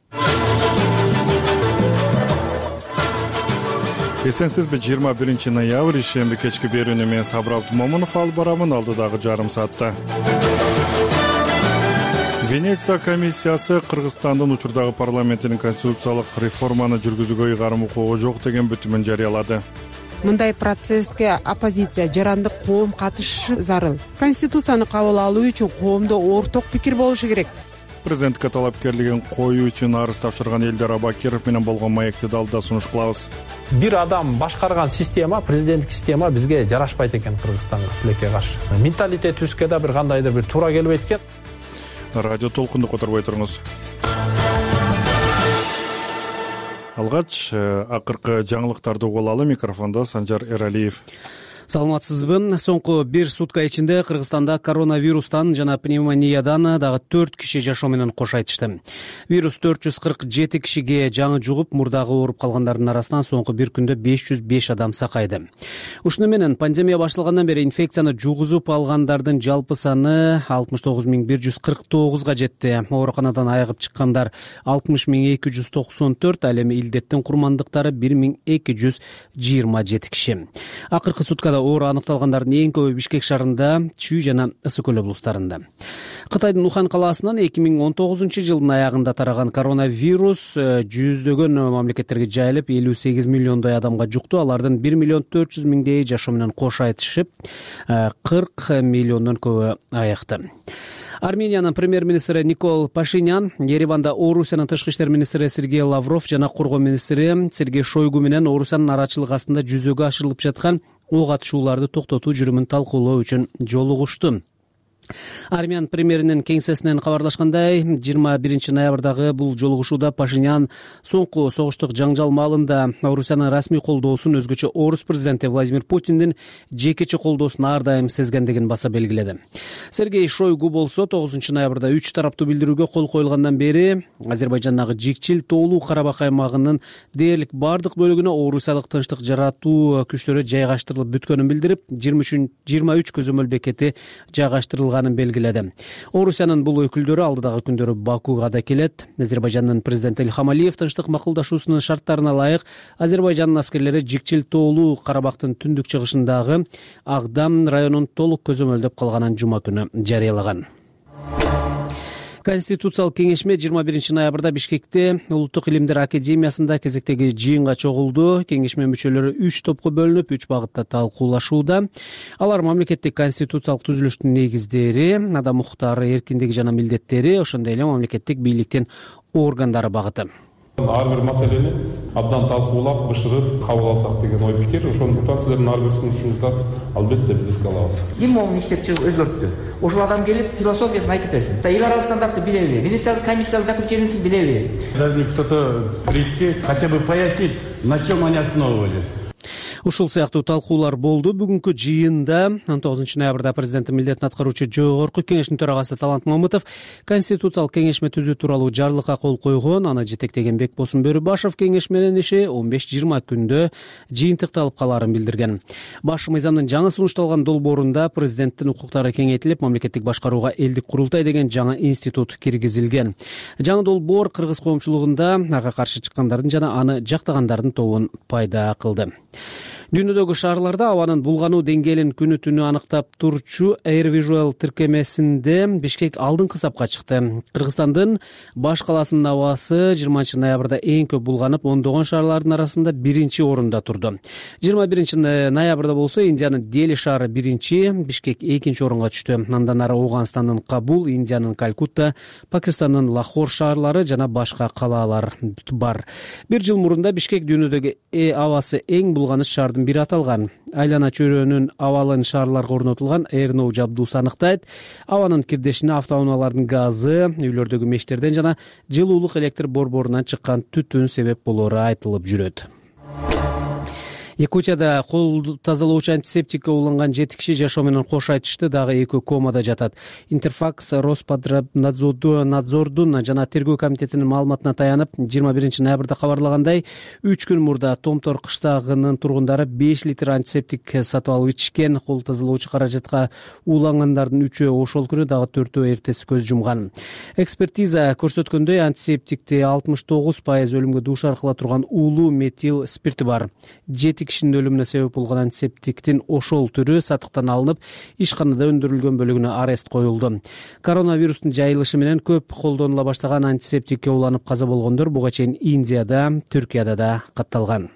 Эсенсизби, 21 ноябрь ишемби кечки берүүнү мен Сабыр Абдымомунов алып барамын. Алдыдагы жарым саатта Венеция комиссиясы Кыргызстандын учурдагы парламентинин конституциялык реформаны жүргүзүүгө ыйгарым укугу жок деген бүтүмүн жарыялады. Мындай процесске оппозиция, жарандык коом катышышы зарыл. Конституцияны кабыл алуу үчүн коомдо орток пикир болушу керек. Президентке талапкерлигин коюу үчүн арыз тапшырган Элдер Абакиров менен болгон маекти далда сунуш кылабыз. Бир адам башкарган система, президенттик система бизге жарашпайт экен Кыргызстанга, тилекке каршы. Менталитетибизге да бир кандайдыр бир туура келбейт экен. Радио толкунду которбой туруңуз. Алгач акыркы жаңылыктарды угуп алалы. Микрофондо Санжар Эралиев. Саламатсызбы. Соңку бир сутка ичинде Кыргызстанда коронавирустан жана пневмониядан дагы 4 киши жашоо менен кош айтышты. Вирус 447 кишиге жаңы жугуп, мурдагы ооруп калгандардын арасынан соңку бир күндө 505 адам сакайды. Ушуну менен пандемия башталгандан бери инфекцияны жугузуп алгандардын жалпы саны 69149га жетти. Ооруканадан айыгып чыккандар 60294, ал эми илдеттин курмандыктары 1227 киши. Акыркы суткада оору аныкталгандардын эң көбү Бишкек шаарында, Чүй жана Ысык Көл облустарында. Кытайдын Ухан калаасынан 2019 жылдын аягында тараган коронавирус жүздөгөн мамлекеттерге жайылып, 58 миллиондой адамга жукту. Алардын 1 миллион 400 миңдей жашоо менен кош айтышып, 40 миллиондон көбү аякты. Армениянын премьер-министри Никол Пашинян Ереванда Орусиянын тышкы иштер министри Сергей Лавров жана коргоо министри Сергей Шойгу менен Орусиянын арачылык астында жүзөгө ашырылып жаткан ок атышууларды токтотуу жүрүмүн талкуулоо үчүн жолугушту. Армян премьеринин кеңсесинен кабарлашкандай, 21 ноябрдагы бул жолугушууда Пашинян соңку согуштук жаңжал маалында Орусиянын расмий колдоосун, өзгөчө Орус президенти Владимир Путиндин жекече колдоосун ар дайым сезгендигин баса белгиледи. Сергей Шойгу болсо 9 ноябрда 3 тараптуу билдирүүгө кол коюлгандан бери Азербайжандагы Жикчил тоолуу Карабак аймагынын дээрлик бардык бөлүгүнө орусиялык тынчтык жаратуу күчтөрү жайгаштырылып бүткөнүн билдирип, 23 көзөмөл бекети жайгаштырылган белгиледи. Орусиянын бул өкүлдөрү алдыдагы күндөрү Бакуга да келет. Азербайжандын президенти Илхам Алиев тынчтык макулдашуусунун шарттарына ылайык Азербайжандын аскерлери Жикчил тоолуу Карабактын түндүк чыгышындагы Агдам районун толук көзөмөлдөп калганын жума күнү жарыялаган. Конституциялык кеңешме 21 ноябрда Бишкекте Улуттук илимдер академиясында кезектеги жыйынга чогулду. Кеңешме мүчөлөрү 3 топко бөлүнүп, 3 багытта талкуулашууда. Алар мамлекеттик конституциялык түзүлүштүн негиздери, адам укуктары, эркиндиги жана милдеттери, ошондой эле мамлекеттик бийликтин органдары багыты. Ар бир маселени абдан талкуулап, бышырып кабыл алсак деген ой пикир. Ошондуктан силердин ар бир сунушуңуздар албетте биз эске алабыз. Димовун иштеп чыгып өзгөрттү. Ошол адам келип философиясын айтып берсин. Эл аралык стандартты билеби? Венециялык комиссиянын заключениясын билеби? Должны кто-то прийти, хотя бы пояснить, на чем они основывались. Ушул сыяктуу талкуулар болду. Бүгүнкү жыйында 19 ноябрда президенттин милдетин аткаруучу Жогорку Кеңештин төрагасы Талант Мамытов конституциялык кеңешме түзүү тууралуу жарлыкка кол койгон. Аны жетектеген Бекбосун Бөрүбашев кеңешменин иши 15-20 күндө жыйынтыкталып каларын билдирген. Баш мыйзамдын жаңы сунушталган долбоорунда президенттин укуктары кеңейтилип, мамлекеттик башкарууга элдик курултай деген жаңы институт киргизилген. Жаңы долбоор кыргыз коомчулугунда ага каршы чыккандардын жана аны жактагандардын тобун пайда кылды. Дүйнөдөгү шаарларда абанын булгануу деңгээлин күнү түнү аныктап турчу Air Visual тиркемесинде Бишкек алдыңкы сапка чыкты. Кыргызстандын баш каласынын абасы 20-ноябрда эң көп булганып, ондогон шаарлардын арасында 1-орунда турду. 21-ноябрда болсо Индиянын Дели шаары 1, Бишкек 2-орунга түштү. Андан ары Афганстандын Кабул, Индиянын Калькутта, Пакистандын Лахор шаарлары жана башка калаалар бар. Бир жыл мурунда Бишкек дүйнөдөгү абасы эң булганыч шаардын бири аталган. Айлана чөйрөнүн абалын шаарларга орнотулган AirNow жабдуусу аныктайт. Абанын кирдешине автоунаалардын газы, үйлөрдөгү мештерден жана жылуулук электр борборунан чыккан түтүн себеп болоору айтылып жүрөт. Якутияда кол тазалоочу антисептикке уланган 7 киши жашоо менен кош айтышты, дагы 2 комада жатат. Интерфакс Роспотребнадзордун жана тергөө комитетинин маалыматына таянып, 21-ноябрда кабарлагандай, 3 күн мурда Томтор кыштагынын тургундары 5 литр антисептик сатып алып ичкен. Кол тазалоочу каражатка уулангандардын 3-өө ошол күнү, дагы 4-өө эртеси көз жумган. Экспертиза көрсөткөндөй, антисептикте 69% өлүмгө дуушар кыла турган уулуу метил спирти бар. 7 кишинин өлүмүнө себеп болгон антисептиктин ошол түрү сатыктан алынып, ишканада өндүрүлгөн бөлүгүнө арест коюлду. Коронавирустун жайылышы менен көп колдонула баштаган антисептикке уланып каза болгондор буга чейин Индияда, Түркияда да катталган.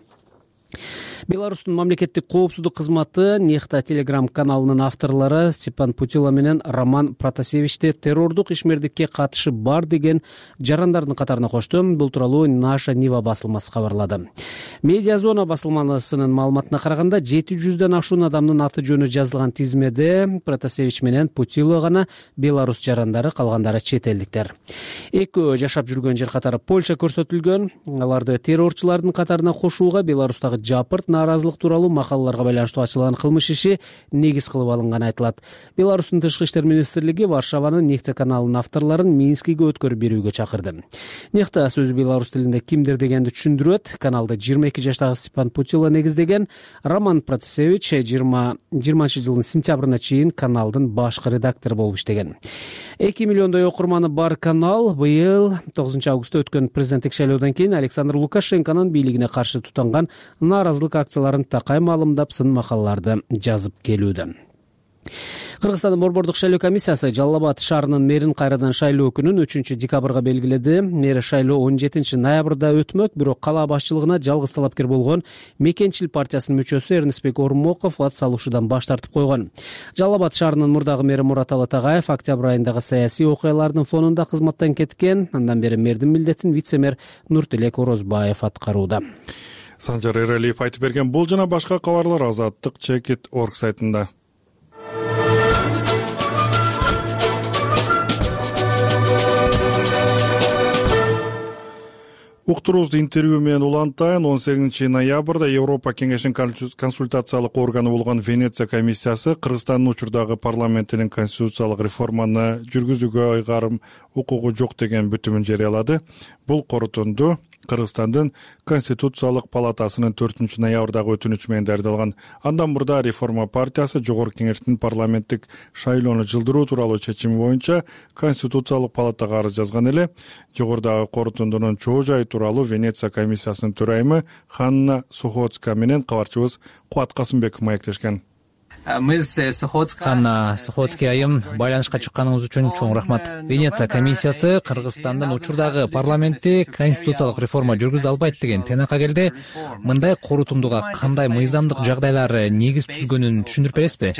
Беларустун мамлекеттик коопсуздук кызматы Нехта телеграм каналынын авторлору Степан Путила менен Роман Протасевичти террордук ишмердикке катышы бар деген жарандардын катарына кошту. Бул тууралуу Наша Нива басылмасы кабарлады. Медиазона басылмасынын маалыматына караганда 700дөн ашуун адамдын аты жөнү жазылган тизмеде Протасевич менен Путила гана Беларус жарандары, калгандары чет элдиктер. Экөө жашап жүргөн жер катары Польша көрсөтүлгөн. Аларды террорчулардын катарына кошууга Беларустагы жапырт нааразылык тууралуу макалаларга байланыштуу ачылган кылмыш иши негиз кылып алынганы айтылат. Беларустун тышкы иштер министрлиги Варшаванын Нехта каналынын авторлорун Минскиге өткөрүп берүүгө чакырды. Нехта сөзү беларус тилинде кимдир дегенди түшүндүрөт. Каналды 22 жаштагы Степан Путила негиздеген. Роман Протасевич 20-жылдын сентябрына чейин каналдын башкы редактору болуп иштеген. 2 миллиондой окурманы бар канал быйыл 9-августта өткөн президенттик шайлоодон кийин Александр Лукашенконун бийлигине каршы тутанган нааразылык акцияларын такай маалымдап, сын макалаларды жазып келүүдө. Кыргызстандын борбордук шайлоо комиссиясы Жалал Абад шаарынын мэрин кайрадан шайлоо күнүн 3-декабрга белгиледи. Мэр шайлоо 17-ноябрда өтмөк, бирок кала башчылыгына жалгыз талапкер болгон Мекенчил партиясынын мүчөсү Эрнестбек Ормоков ат салушудан баш тартып койгон. Жалал Абад шаарынын мурдагы мэри Мураталы Тагаев октябрь айындагы саясий окуялардын фонунда кызматтан кеткен. Андан бери мэрдин милдетин вице-мэр Нуртилек Орозбаев аткарууда. Санжар Эралиев айтып берген. Бул жана башка кабарлар Азаттык Чекит.org сайтында. Уктуруубузду интервью менен улантайын. 18-ноябрда Европа кеңешинин консультациялык органы болгон Венеция комиссиясы Кыргызстандын учурдагы парламентинин конституциялык реформаны жүргүзүүгө ыйгарым укугу жок деген бүтүмүн жарыялады. Бул корутунду Кыргызстандын Конституциялык палатасынын 4-ноябрдагы өтүнүчү менен даярдалган. Андан мурда реформа партиясы Жогорку кеңештин парламенттик шайлоону жылдыруу тууралуу чечими боюнча Конституциялык палатага арыз жазган эле. Жогорудагы корутундунун чоо жайы тууралуу Венеция комиссиясынын төрайымы Ханна Сухоцкая менен кабарчыбыз Кубат Касымбеков маектешкен. Ханна Сухоцкая айым, байланышка чыкканыңыз үчүн чоң рахмат. Венеция комиссиясы Кыргызстандын учурдагы парламентти конституциялык реформа жүргүзө албайт деген тенакка келди. Мындай корутундуга кандай мыйзамдык жагдайлар негиз түзгөнүн түшүндүрүп бересизби?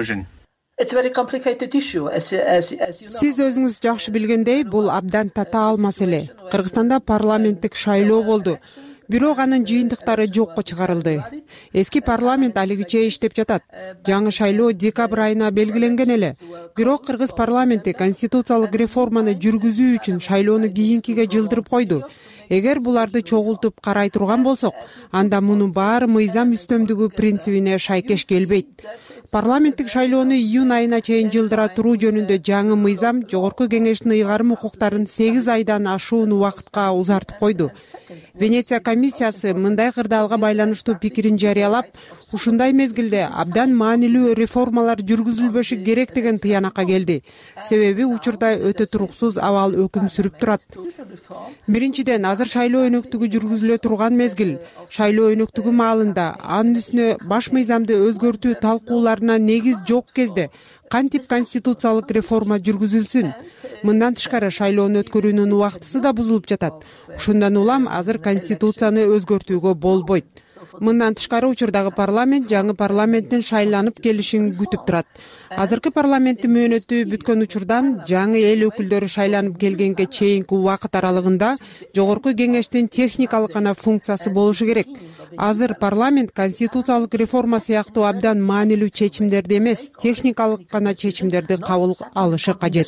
Сиз өзүңүз жакшы билгендей, бул абдан татаал маселе. Кыргызстанда парламенттик шайлоо болду. Бирок анын жыйынтыктары жокко чыгарылды. Эски парламент алигиче иштеп жатат. Жаңы шайлоо декабрь айына белгиленген эле. Бирок кыргыз парламенти конституциялык реформаны жүргүзүү үчүн шайлоону кийинкиге жылдырып койду. Эгер буларды чогултуп карай турган болсок, анда мунун баары мыйзам үстөмдүгү принцибине шайкеш келбейт. Парламенттик шайлоону июнь айына чейин жылдыра туруу жөнүндө жаңы мыйзам жогорку кеңештин ыйгарым укуктарын 8 айдан ашуун убакытка узартып койду. Венеция комиссиясы мындай кырдаалга байланыштуу пикирин жарыялап, ушундай мезгилде абдан маанилүү реформалар жүргүзүлбөшү керек деген тыянакка келди. Себеби учурда өтө туруксуз абал өкүм сүрүп турат. Биринчиден, азыр шайлоо өнөктүгү жүргүзүлө турган мезгил. Шайлоо өнөктүгү маалында анын үстүнө баш мыйзамды өзгөртүү талкууларына негиз жок кезде кантип конституциялык реформа жүргүзүлсүн? Мындан тышкары шайлоону өткөрүүнүн убактысы да бузулуп жатат. Ушундан улам азыр конституцияны өзгөртүүгө болбойт. Мындан тышкары учурдагы парламент жаңы парламенттин шайланып келишин күтүп турат. Азыркы парламенттин мөөнөтү бүткөн учурдан жаңы эл өкүлдөрү шайланып келгенге чейинки убакыт аралыгында жогорку кеңештин техникалык гана функциясы болушу керек. Азыр парламент конституциялык реформа сыяктуу абдан маанилүү чечимдерди эмес, техникалык гана чечимдерди кабыл алышы кажет.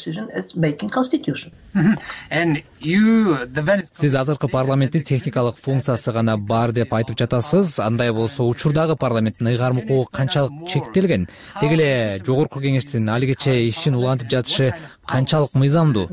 Сиз азыркы парламенттин техникалык функциясы гана бар деп айтып жатасыз. Андай болсо учурдагы парламенттин ыйгарым укугу канчалык чектелген? Деги эле жогорку кеңештин алигече ишин улантып жатышы канчалык мыйзамдуу?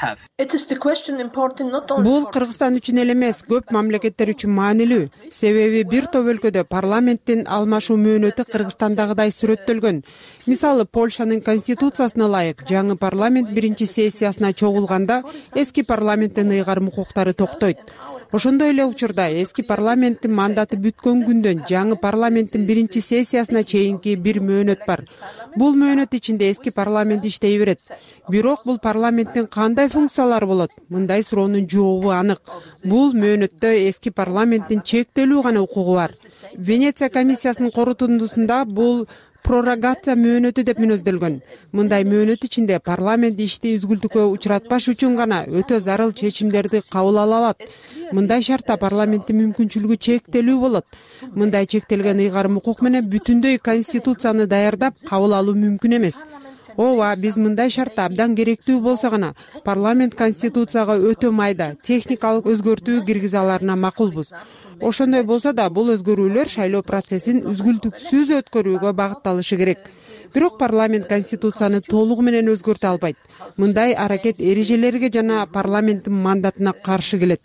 Бул Кыргызстан үчүн эле эмес, көп мамлекеттер үчүн маанилүү. Себеби бир топ өлкөдө парламенттин алмашуу мөөнөтү Кыргызстандагыдай сүрөттөлгөн. Мисалы, Польшанын конституциясына ылайык жаңы парламент биринчи сессиясына чогулганда эски парламенттин ыйгарым укуктары токтойт. Ошондой эле учурда эски парламенттин мандаты бүткөн күндөн жаңы парламенттин биринчи сессиясына чейинки бир мөөнөт бар. Бул мөөнөт ичинде эски парламент иштей берет. Бирок бул парламенттин кандай функциялары болот? Мындай суроонун жообу анык. Бул мөөнөттө эски парламенттин чектелүү гана укугу бар. Венеция комиссиясынын корутундусунда бул пророгация мөөнөтү деп мүнөздөлгөн. Мындай мөөнөт ичинде парламент ишти үзгүлтүккө учуратпаш үчүн гана өтө зарыл чечимдерди кабыл ала алат. Мындай шартта парламенттин мүмкүнчүлүгү чектелүү болот. Мындай чектелген ыйгарым укук менен бүтүндөй конституцияны даярдап кабыл алуу мүмкүн эмес. Ооба, биз мындай шартта абдан керектүү болсо гана парламент конституцияга өтө майда техникалык өзгөртүү киргизе аларына макулбуз. Ошондой болсо да бул өзгөрүүлөр шайлоо процессин үзгүлтүксүз өткөрүүгө багытталышы керек. Бирок парламент конституцияны толугу менен өзгөртө албайт. Мындай аракет эрежелерге жана парламенттин мандатына каршы келет.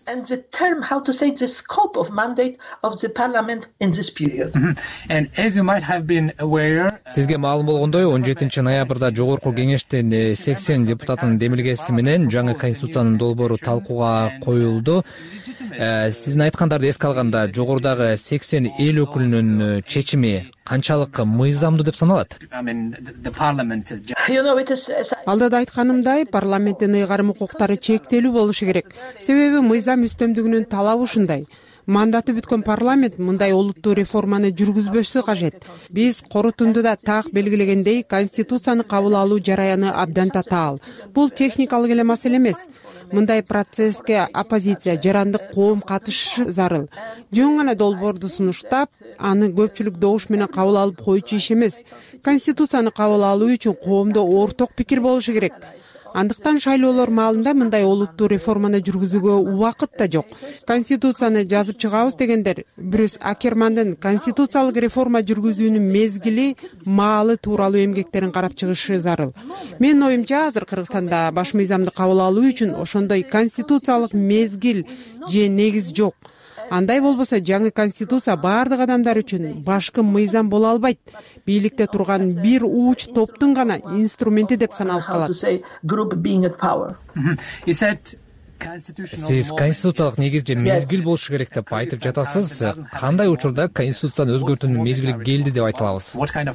Сизге маалым болгондой, 17 ноябрда жогорку кеңештин 80 депутатынын демилгеси менен жаңы конституциянын долбоору талкууга коюлду. Сиздин айткандарды эске алганда, жогорудагы 80 эл өкүлүнүн чечими канчалык мыйзамдуу деп саналат? Алдыда айтканымдай, парламенттин ыйгарым укуктары чектелүү болушу керек. Себеби мыйзам үстөмдүгүнүн талабы ушундай. Мандаты бүткөн парламент мындай олуттуу реформаны жүргүзбөшү кажет. Биз корутундуда так белгилегендей, конституцияны кабыл алуу жараяны абдан татаал. Бул техникалык эле маселе эмес. Мындай процесске оппозиция, жарандык коом катышышы зарыл. Жөн гана долбоорду сунуштап, аны көпчүлүк добуш менен кабыл алып койчу иш эмес. Конституцияны кабыл алуу үчүн коомдо орток пикир болушу керек. Андыктан шайлоолор маалында мындай олуттуу реформаны жүргүзүүгө убакыт да жок. Конституцияны жазып чыгабыз дегендер Брюс Акермандын конституциялык реформа жүргүзүүнүн мезгили, маалы тууралуу эмгектерин карап чыгышы зарыл. Менин оюмча, азыр Кыргызстанда баш мыйзамды кабыл алуу үчүн ошондой конституциялык мезгил же негиз жок. Андай болбосо жаңы конституция баардык адамдар үчүн башкы мыйзам боло албайт. Бийликте турган бир ууч топтун гана инструменти деп саналып калат. Сиз конституциялык негиз же мезгил болушу керек деп айтып жатасыз. Кандай учурда конституцияны өзгөртүүнүн мезгили келди деп айта алабыз?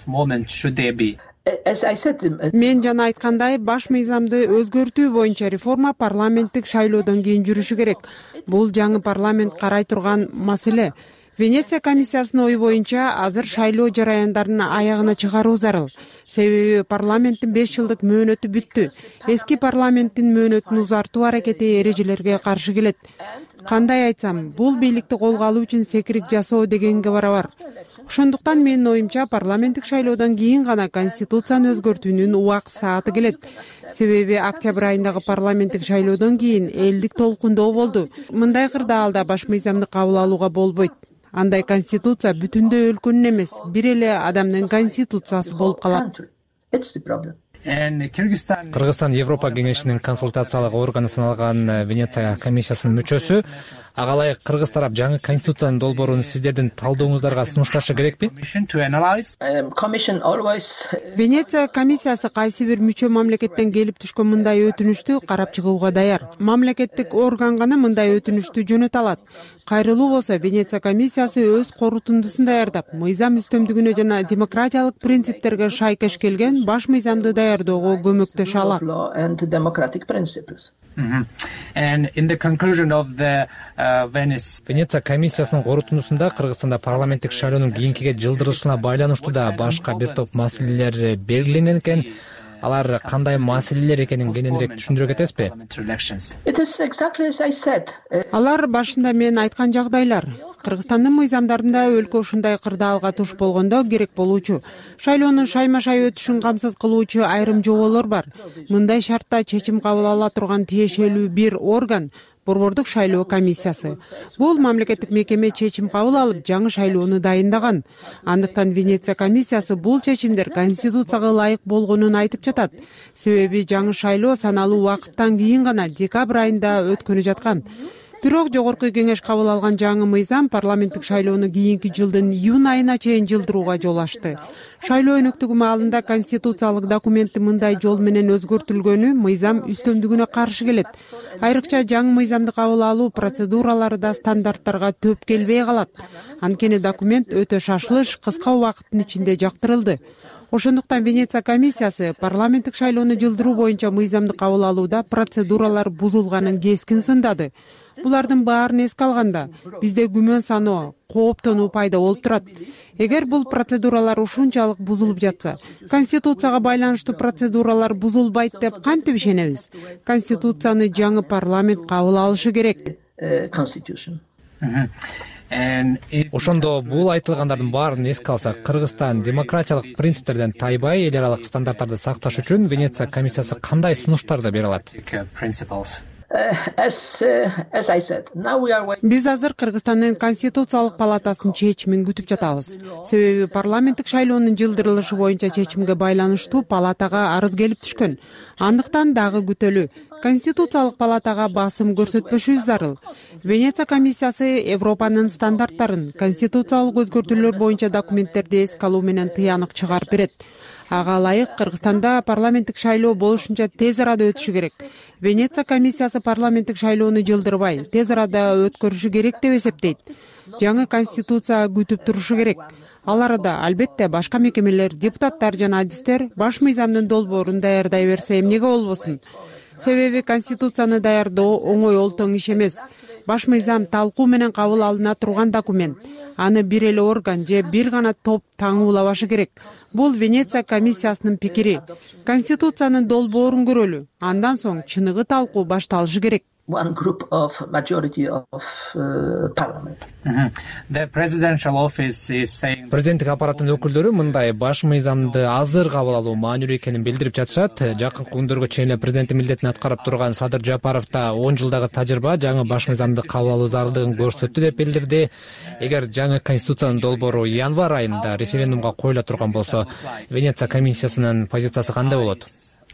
Мен жана айткандай, баш мыйзамды өзгөртүү боюнча реформа парламенттик шайлоодон кийин жүрүшү керек. Бул жаңы парламент карай турган маселе. Венеция комиссиясынын ою боюнча азыр шайлоо жараяндарын аягына чыгаруу зарыл. Себеби парламенттин 5 жылдык мөөнөтү бүттү. Эски парламенттин мөөнөтүн узартуу аракети эрежелерге каршы келет. Кандай айтсам, бул бийликти колго алуу үчүн секирик жасоо дегенге барабар. Ошондуктан менин оюмча парламенттик шайлоодон кийин гана конституцияны өзгөртүүнүн убак сааты келет. Себеби октябрь айындагы парламенттик шайлоодон кийин элдик толкундоо болду. Мындай кырдаалда баш мыйзамды кабыл алууга болбойт. андай конституция бүтүндөй өлкөнүн эмес, бир эле адамдын конституциясы болуп калат. Кыргызстан Европа кеңешинин консультациялык органы саналган Венеция комиссиясынын мүчөсү. Ага ылайык кыргыз тарап жаңы конституциянын долбоорун сиздердин талдооңуздарга сунушташы керекпи? Венеция комиссиясы кайсы бир мүчө мамлекеттен келип түшкөн мындай өтүнүштү карап чыгууга даяр. Мамлекеттик орган гана мындай өтүнүштү жөнөтө алат. Кайрылуу болсо Венеция комиссиясы өз корутундусун даярдап, мыйзам үстөмдүгүнө жана демократиялык принциптерге шайкеш келген баш мыйзамды даярдоого көмөктөшө алат. Венеция комиссиясынын корутундусунда Кыргызстанда парламенттик шайлоонун кийинкиге жылдырылышына байланыштуу да башка бир топ маселелер белгиленген экен. Алар кандай маселелер экенин кененирээк түшүндүрө кетесизби? Алар башында мен айткан жагдайлар. Кыргызстандын мыйзамдарында өлкө ушундай кырдаалга туш болгондо керек болуучу шайлоонун шайма-шай өтүшүн камсыз кылуучу айрым жоболор бар. Мындай шартта чечим кабыл ала турган тиешелүү бир орган Борбордук шайлоо комиссиясы. Бул мамлекеттик мекеме чечим кабыл алып, жаңы шайлоону дайындаган. Андыктан Венеция комиссиясы бул чечимдер конституцияга ылайык болгонун айтып жатат. Себеби жаңы шайлоо саналуу убакыттан кийин гана декабрь айында өткөнү жаткан. Бирок жогорку кеңеш кабыл алган жаңы мыйзам парламенттик шайлоону кийинки жылдын июнь айына чейин жылдырууга жол ачты. Шайлоо өнөктүгү маалында конституциялык документти мындай жол менен өзгөртүлгөнү мыйзам үстөмдүгүнө каршы келет. Айрыкча жаңы мыйзамды кабыл алуу процедуралары да стандарттарга төп келбей калат. Анткени документ өтө шашылыш, кыска убакыттын ичинде жактырылды. Ошондуктан Венеция комиссиясы парламенттик шайлоону жылдыруу боюнча мыйзамды кабыл алууда процедуралар бузулганын кескин сындады. Булардын баарын эске алганда, бизде күмөн саноо, кооптонуу пайда болуп турат. Эгер бул процедуралар ушунчалык бузулуп жатса, конституцияга байланыштуу процедуралар бузулбайт деп кантип ишенебиз? Конституцияны жаңы парламент кабыл алышы керек. Ошондо бул айтылгандардын баарын эске алсак, Кыргызстан демократиялык принциптерден тайбай, эл аралык стандарттарды сакташ үчүн Венеция комиссиясы кандай сунуштарды бере алат? Биз азыр Кыргызстандын конституциялык палатасынын чечимин күтүп жатабыз. Себеби парламенттик шайлоонун жылдырылышы боюнча чечимге байланыштуу палатага арыз келип түшкөн. Андыктан дагы күтөлү. Конституциялык палатага басым көрсөтпөшүбүз зарыл. Венеция комиссиясы Европанын стандарттарын, конституциялык өзгөртүүлөр боюнча документтерди эске алуу менен тыянак чыгарып берет. Ага ылайык Кыргызстанда парламенттик шайлоо болушунча тез арада өтүшү керек. Венеция комиссиясы парламенттик шайлоону жылдырбай, тез арада өткөрүшү керек деп эсептейт. Жаңы конституция күтүп турушу керек. Ал арада албетте башка мекемелер, депутаттар жана адистер баш мыйзамдын долбоорун даярдай берсе эмнеге болбосун? Себеби конституцияны даярдоо оңой олтоң иш эмес. Баш мыйзам талкуу менен кабыл алына турган документ. Аны бир эле орган же бир гана топ таңуулабашы керек. Бул Венеция комиссиясынын пикири. Конституциянын долбоорун көрөлү. Андан соң чыныгы талкуу башталышы керек. Президенттик аппараттын өкүлдөрү мындай баш мыйзамды азыр кабыл алуу маанилүү экенин билдирип жатышат. Жакынкы күндөргө чейин эле президенттин милдетин аткарып турган Садыр Жапаров да 10 жылдагы тажрыйба жаңы баш мыйзамды кабыл алуу зарылдыгын көрсөттү деп билдирди. Эгер жаңы конституциянын долбоору январь айында референдумга коюла турган болсо, Венеция комиссиясынын позициясы кандай болот?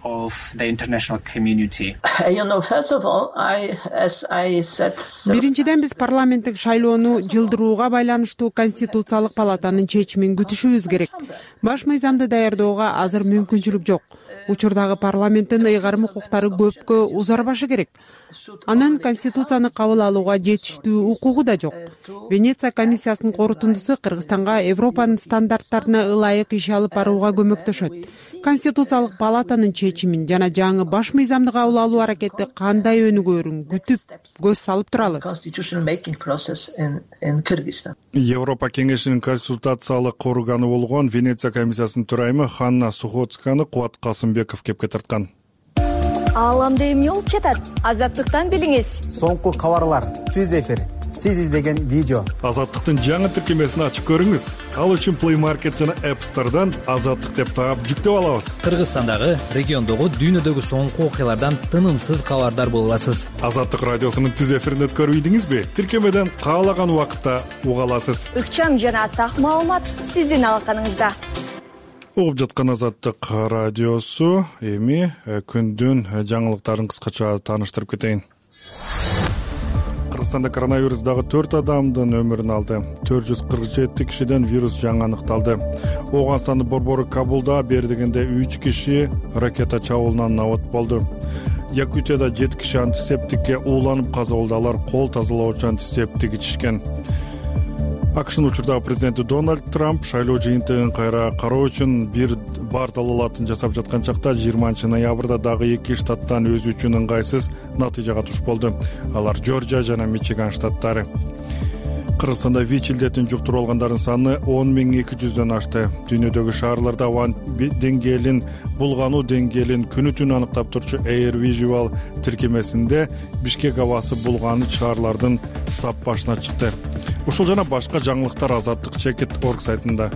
Биринчиден биз парламенттик шайлоону жылдырууга байланыштуу конституциялык палатанын чечимин күтүшүбүз керек. Баш мыйзамды даярдоого азыр мүмкүнчүлүк жок. Учурдагы парламенттин ыйгарым укуктары көпкө узарбашы керек. Анын конституцияны кабыл алууга жетиштүү укугу да жок. Венеция комиссиясынын корутундусу Кыргызстанга Европанын стандарттарына ылайык иш алып барууга көмөктөшөт. Конституциялык палатанын чечимин жана жаңы баш мыйзамды кабыл алуу аракети кандай өнүгөөрүн күтүп, көз салып туралы. Европа кеңешинин консультациялык органы болгон Венеция комиссиясынын төрайымы Ханна Сухоцканы Кубат Касымбеков кепке тарткан. Ааламда эмне болуп жатат? Азаттыктан билиңиз. Соңку кабарлар түз эфир сиз издеген видео. Азаттыктын жаңы тиркемесин ачып көрүңүз. Ал үчүн Play Market жана App Store'дан Азаттык деп таап жүктөп алабыз. Кыргызстандагы, региондогу, дүйнөдөгү соңку окуялардан тынымсыз кабардар боло аласыз. Азаттык радиосунун түз эфирин өткөрбөйдүңүзбү? Тиркемеден каалаган убакытта уга аласыз. Ыкчам жана так маалымат сиздин алаканыңызда. Угуп жаткан Азаттык радиосу. Эми күндүн жаңылыктарын кыскача тааныштырып кетейин. Кыргызстанда коронавирус дагы 4 адамдын өмүрүн алды. 447 кишиден вирус жаңы аныкталды. Оганстандын борбору Кабулда бери дегенде 3 киши ракета чабуулунан абат болду. Якутияда 7 киши антисептикке ууланып каза болду. Алар кол тазалоочу антисептик ичишкен. АКШнын учурдагы президенти Дональд Трамп шайлоо жыйынтыгын кайра кароо үчүн бир бар далалатын жасап жаткан чакта 20-ноябрда дагы 2 штаттан өзү үчүн ыңгайсыз натыйжага туш болду. Алар Жоржия жана Мичиган штаттары. Кыргызстанда ВИЧ илдетин жуктуруп алгандардын саны 10.200дөн ашты. Дүйнөдөгү шаарларда абанын деңгээлин, булгануу деңгээлин күнү-түн аныктап турчу Air Visual тиркемесинде Бишкек абасы булганып шаарлардын сап башына чыкты. Ушул жана башка жаңылыктар Азаттык.org сайтында.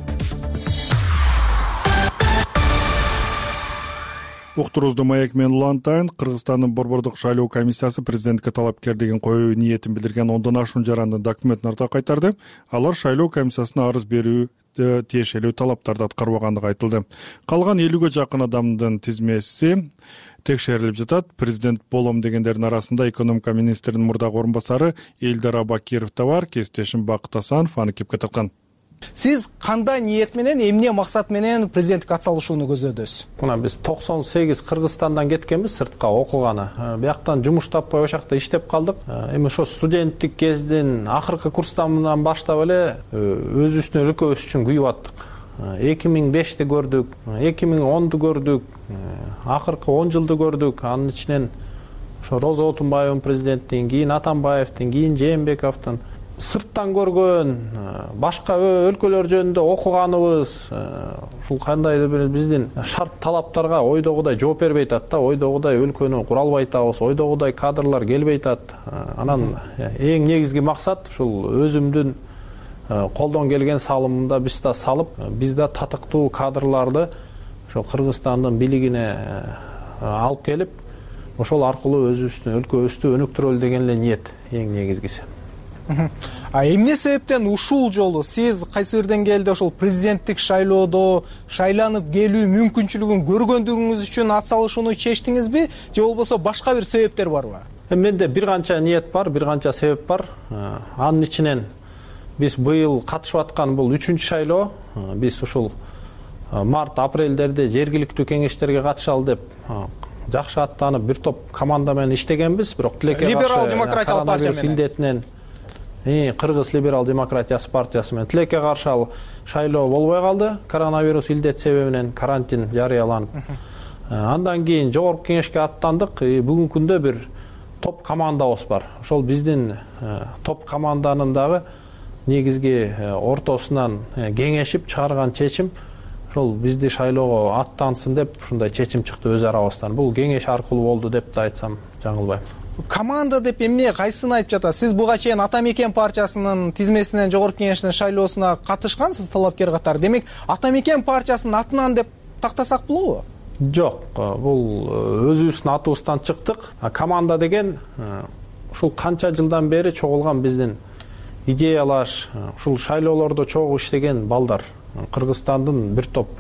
Уктуруубузду Маек менен Улантайын. Кыргызстандын борбордук шайлоо комиссиясы президентке талапкерлигин коюу ниетин билдирген 10дон ашуун жарандын документин артка кайтарды. Алар шайлоо комиссиясына арыз берүү тиешелүү талаптарды аткарбагандыгы айтылды. Калган 50ге жакын адамдын тизмеси текшерилип жатат. Президент болом дегендердин арасында экономика министринин мурдагы орун басары Элдар Бакиров да бар. Кесиптешим Бакыт Асанов аны кепке тарткан. Сиз кандай ниет менен, эмне максат менен президенттикке атсалышууну көзөдүз? Мына биз 98 Кыргызстандан кеткенбиз сыртка окуганы. Бияктан жумуш таппай ошакта иштеп калдык. Эми ошо студенттик кездин акыркы курстан баштап эле өзүбүздүн өлкөбүз үчүн күйүп аттык. 2005-ти көрдүк, 2010-ду көрдүк, акыркы 10 жылды көрдүк. Анын ичинен ошо Роза Отунбаевдин президенттин, кийин Атамбаевдин, кийин Жээнбековдун сырттан көргөн, башка өлкөлөр жөнүндө окуганыбыз, ушул кандайдыр биздин шарт талаптарга ойдогудай жооп бербей атат да, ойдогудай өлкөнү кура албай атабыз, ойдогудай кадрлар келбей атат. Анан эң негизги максат ушул өзүмдүн колдон келген салымымда биз да салып, биз да татыктуу кадрларды ошо Кыргызстандын бийлигине алып келип, ошол аркылуу өзүбүздүн өлкөбүздү өнүктүрөлү деген эле ниет эң негизгиси. Эмне себептен ушул жолу сиз кайсы бир деңгээлде ошол президенттик шайлоодо шайланып келүү мүмкүнчүлүгүн көргөндүгүңүз үчүн атсалышууну чечтиңизби, же болбосо башка бир себептер барбы? Менде бир канча ниет бар, бир канча себеп бар. Анын ичинен биз быйыл катышып аткан бул 3-чү шайлоо. Биз ушул март-апрелдерде жергиликтүү кеңештерге катышалы деп жакшы аттанып бир топ команда менен иштегенбиз, бирок тилекке каршы либерал демократиялык партия менен Кыргыз либерал демократиясы партиясы менен тилекке каршы шайлоо болбой калды. Коронавирус илдет себебинен карантин жарыяланып. Андан кийин жогорку кеңешке аттандык. Бүгүнкү күндө бир топ командабыз бар. Ошол биздин топ команданын дагы негизги ортосунан кеңешип чыгарган чечим ошол бизди шайлоого аттансын деп ушундай чечим чыкты өз арабыздан. Бул кеңеш аркылуу болду деп да айтсам жаңылбайм. Команда деп эмне, кайсысын айтып жатасыз? Сиз буга чейин Ата Мекен партиясынын тизмесинен жогорку кеңештин шайлоосуна катышкансыз талапкер катары. Демек, Ата Мекен партиясынын атынан деп тактасак болобу? Жок, бул өзүбүздүн атыбыздан чыктык. Команда деген ушул канча жылдан бери чогулган биздин идеялаш, ушул шайлоолордо чогуу иштеген балдар. Кыргызстандын бир топ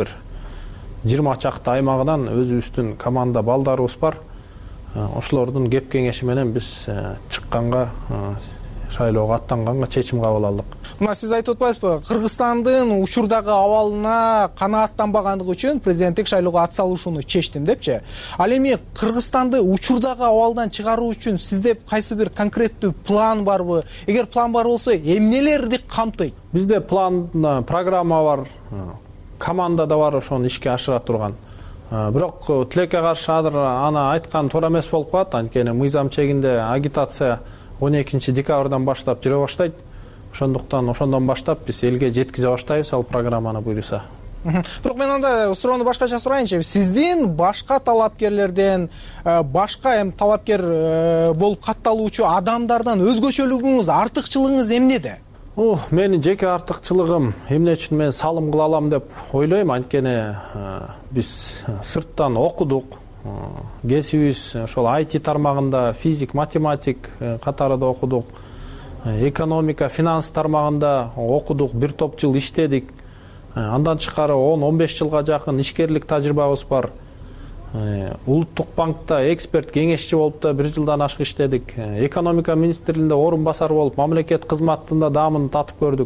20 чакты аймагынан өзүбүздүн команда балдарыбыз бар. Ошолордун кеп кеңеши менен биз чыкканга, шайлоого аттанганга чечим кабыл алдык. Мына сиз айтып атпайсызбы, Кыргызстандын учурдагы абалына канааттанбагандыгы үчүн президенттик шайлоого атсалышууну чечтим депчи. Ал эми Кыргызстанды учурдагы абалдан чыгаруу үчүн сизде кайсы бир конкреттүү план барбы? Эгер план бар болсо, эмнелерди камтыйт? Бизде план, программа бар, команда да бар, ошону ишке ашыра турган. Бирок тилекке каршы аны айткан туура эмес болуп калат. Анткени мыйзам чегинде агитация 12 декабрдан баштап жүрө баштайт. Ошондуктан ошондон баштап биз элге жеткизе баштайбыз ал программаны буюрса. Бирок мен анда суроону башкача сурайынчы. Сиздин башка талапкерлерден, башка талапкер болуп катталуучу адамдардан өзгөчөлүгүңүз, артыкчылыгыңыз эмнеде? Менин жеке артыкчылыгым эмне үчүн мен салым кыла алам деп ойлойм. Анткени биз сырттан окудук. Кесибибиз ошол IT тармагында физик, математик катарында окудук. Экономика, финанс тармагында окудук, бир топ жыл иштедик. Андан тышкары 10-15 жылга жакын ишкерлик тажрыйбабыз бар. Улуттук банкта эксперт кеңешчи болуп да 1 жылдан ашык иштедик. Экономика министрлигинде орун басар болуп, мамлекет кызматында даамын татып көрдүк.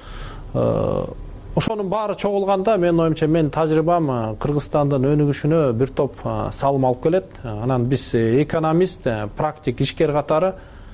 Ошонун баары чогулганда менин оюмча менин тажрыйбам Кыргызстандын өнүгүшүнө бир топ салым алып келет. Анан биз экономист, практик ишкер катары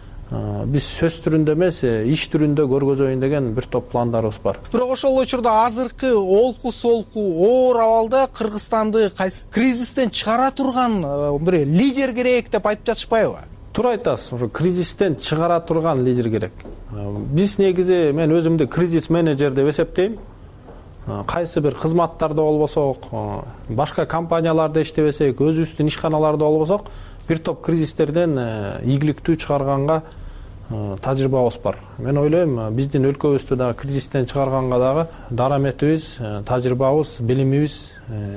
биз сөз түрүндө эмес, иш түрүндө көргөзөйүн деген бир топ пландарыбыз бар. Бирок ошол учурда азыркы олку солку оор абалда Кыргызстанды кризистен чыгара турган бир лидер керек деп айтып жатышпайбы? Туура айтасыз, ошо кризистен чыгара турган лидер керек. Биз негизи мен өзүмдү кризис менеджер деп эсептейм. Кайсы бир кызматтарда болбосок, башка компанияларда иштебесек, өзүбүздүн ишканаларда болбосок, бир топ кризистерден ийгиликтүү чыгарганга тажрыйбабыз бар. Мен ойлойм, биздин өлкөбүздү дагы кризистен чыгарганга дагы дараметибиз, тажрыйбабыз, билимибиз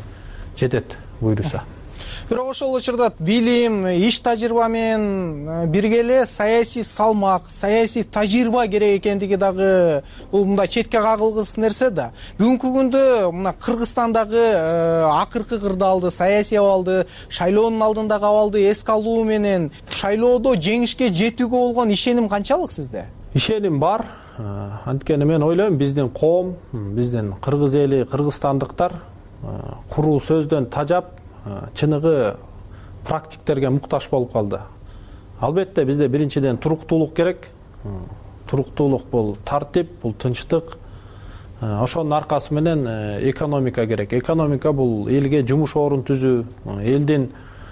жетет буйруса. Бирок ошол учурда билим, иш тажрыйба менен бирге эле саясий салмак, саясий тажрыйба керек экендиги дагы бул мындай четке кагылгыс нерсе да. Бүгүнкү күндө мына Кыргызстандагы акыркы кырдаалды, саясий абалды, шайлоонун алдындагы абалды эске алуу менен шайлоодо жеңишке жетүүгө болгон ишеним канчалык сизде? Ишеним бар. Анткени мен ойлойм, биздин коом, биздин кыргыз эли, кыргызстандыктар куруу сөздөн тажап, чыныгы практиктерге муктаж болуп калды. Албетте бизде биринчиден туруктуулук керек. Туруктуулук бул тартип, бул тынчтык. Ошонун аркасы менен экономика керек. Экономика бул элге жумуш орун түзүү, элдин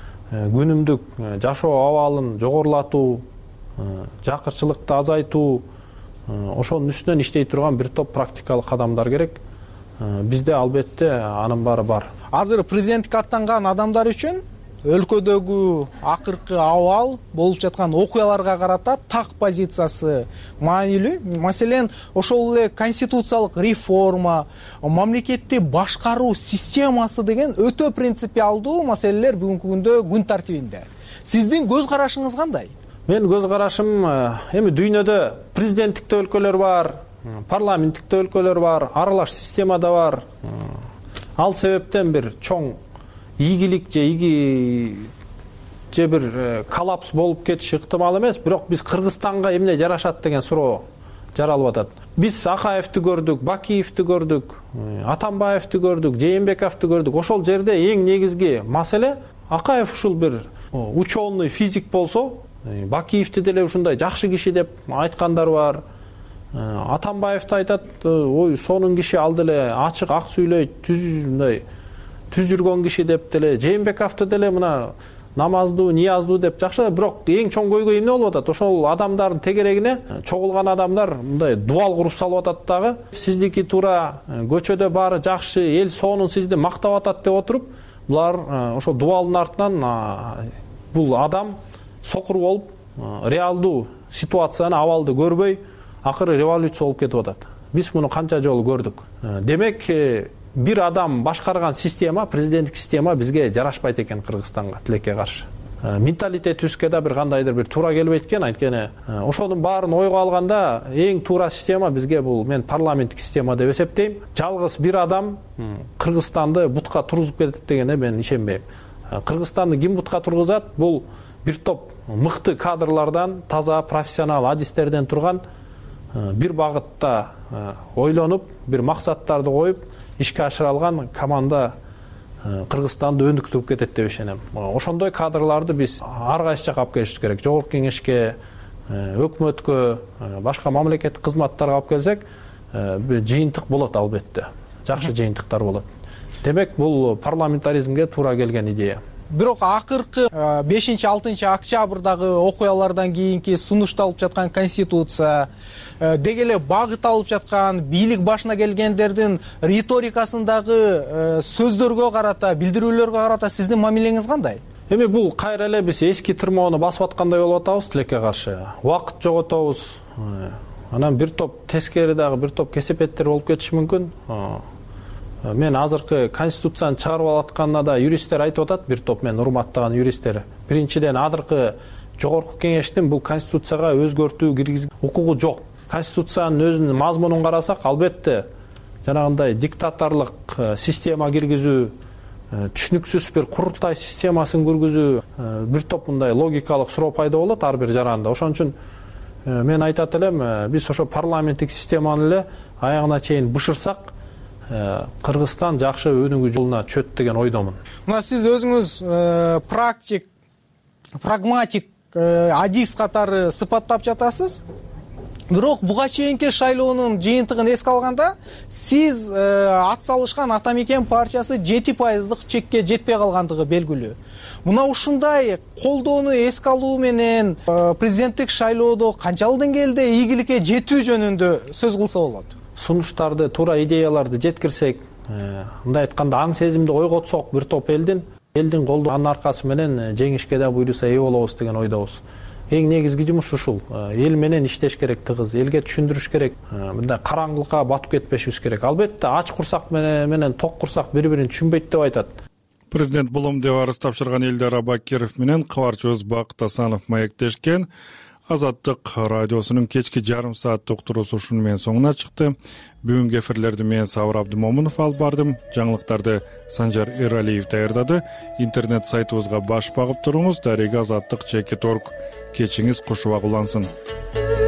күнүмдүк жашоо абалын жогорулатуу, жакырчылыкты азайтуу, ошонун үстүнөн иштей турган бир топ практикалык кадамдар керек. Бизде албетте анын баары бар. Азыр президенттикке аттанган адамдар үчүн өлкөдөгү акыркы абал, болуп жаткан окуяларга карата так позициясы маанилүү. Маселен, ошол эле конституциялык реформа, мамлекетти башкаруу системасы деген өтө принципиалдуу маселелер бүгүнкү күндө күн тартибинде. Сиздин көз карашыңыз кандай? Менин көз карашым, эми дүйнөдө президенттикте өлкөлөр бар, парламенттикте өлкөлөр бар, аралаш системада бар. Ал себептен бир чоң ийгилик же бир коллапс болуп кетиши ыктымал эмес, бирок биз Кыргызстанга эмне жарашат деген суроо жаралып атат. Биз Акаевди көрдүк, Бакиевди көрдүк, Атамбаевди көрдүк, Жээнбековди көрдүк. Ошол жерде эң негизги маселе Акаев ушул бир ученый физик болсо, Бакиевди деле ушундай жакшы киши деп айткандар бар. Атамбаевди айтат, ой, сонун киши, ал деле ачык, ак сүйлөйт, түз жүргөн киши деп деле. Жээнбековди деле мына намаздуу, нияздуу деп жакшы, бирок эң чоң көйгөй эмне болуп атат? Ошол адамдардын тегерегине чогулган адамдар мындай дуал куруп салып атат дагы. Сиздики туура, көчөдө баары жакшы, эл сонун сизди мактап атат деп отуруп, булар ошо дуалдын артынан бул адам сокур болуп, реалдуу ситуацияны, абалды көрбөй, акыры революция болуп кетип атат. Биз муну канча жолу көрдүк. Демек, бир адам башкарган система, президенттик система бизге жарашпайт экен Кыргызстанга, тилекке каршы. Менталитетибизге да бир кандайдыр бир туура келбейт экен. Анткени ошонун баарын ойго алганда эң туура система бизге бул мен парламенттик система деп эсептейм. Жалгыз бир адам Кыргызстанды бутка тургузуп кетет дегенге мен ишенбейм. Кыргызстанды ким бутка тургузат? Бул бир топ мыкты кадрлардан, таза профессионал адистерден турган, бир багытта ойлонуп, бир максаттарды коюп, ишке ашыра алган команда Кыргызстанды өнүктүрүп кетет деп ишенем. Ошондой кадрларды биз ар кайсы жакка алып келишибиз керек. Жогорку кеңешке, өкмөткө, башка мамлекеттик кызматтарга алып келсек, жыйынтык болот албетте. Жакшы жыйынтыктар болот. Демек, бул парламентаризмге туура келген идея. бирок акыркы 5-6 октябрдагы окуялардан кийинки сунушталып жаткан конституция деги эле багыт алып жаткан бийлик башына келгендердин риторикасындагы сөздөргө карата, билдирүүлөргө карата сиздин мамилеңиз кандай? Эми бул кайра эле биз эски тырмоону басып аткандай болуп атабыз тилекке каршы. Убакыт жоготобуз. Анан бир топ тескери дагы бир топ кесепеттер болуп кетиши мүмкүн. Мен азыркы конституцияны чыгарып атканына да юристтер айтып атат, бир топ мен урматтаган юристтер. Биринчиден азыркы жогорку кеңештин бул конституцияга өзгөртүү киргизген укугу жок. Конституциянын өзүнүн мазмунун карасак, албетте жанагындай диктаторлук система киргизүү, түшүнүксүз бир курултай системасын киргизүү, бир топ мындай логикалык суроо пайда болот ар бир жаранда. Ошон үчүн мен айтат элем, биз ошо парламенттик системаны эле аягына чейин бышырсак, Кыргызстан жакшы өнүгүү жолуна чөт деген ойдомун. Мына сиз өзүңүз прагматик адис катары сыпаттап жатасыз. Бирок буга чейинки шайлоонун жыйынтыгын эске алганда, сиз ат салышкан Ата Мекен партиясы 7% чекке жетпей калгандыгы белгилүү. Мына ушундай колдоону эске алуу менен президенттик шайлоодо канчалык деңгээлде ийгиликке жетүү жөнүндө сөз кылса болот? Сунуштарды, туура идеяларды жеткирсек, мындай айтканда аң сезимди ойготсок, бир топ элдин колдоо аркасы менен жеңишке да буйруса ээ болобуз деген ойдобуз. Эң негизги жумуш ушул. Эл менен иштеш керек тыгыз, элге түшүндүрүш керек. Мындай караңгылыкка батып кетпешибиз керек. Албетте ач курсак менен ток курсак бири-бирин түшүнбөйт деп айтат. Президент булым деп арыз тапшырган Элдар Абакиров менен кабарчыбыз Бакыт Асанов маектешкен. Азаттык радиосунун кечки жарым сааттык уктуруусу ушуну менен соңуна чыкты. Бүгүнкү эфирлерди мен Сабыр Абдымомунов алып бардым. Жаңылыктарды Санжар Эралиев даярдады. Интернет сайтыбызга баш багып туруңуз. Дарега Азаттык /org. Кечиңиз кушубак улансын.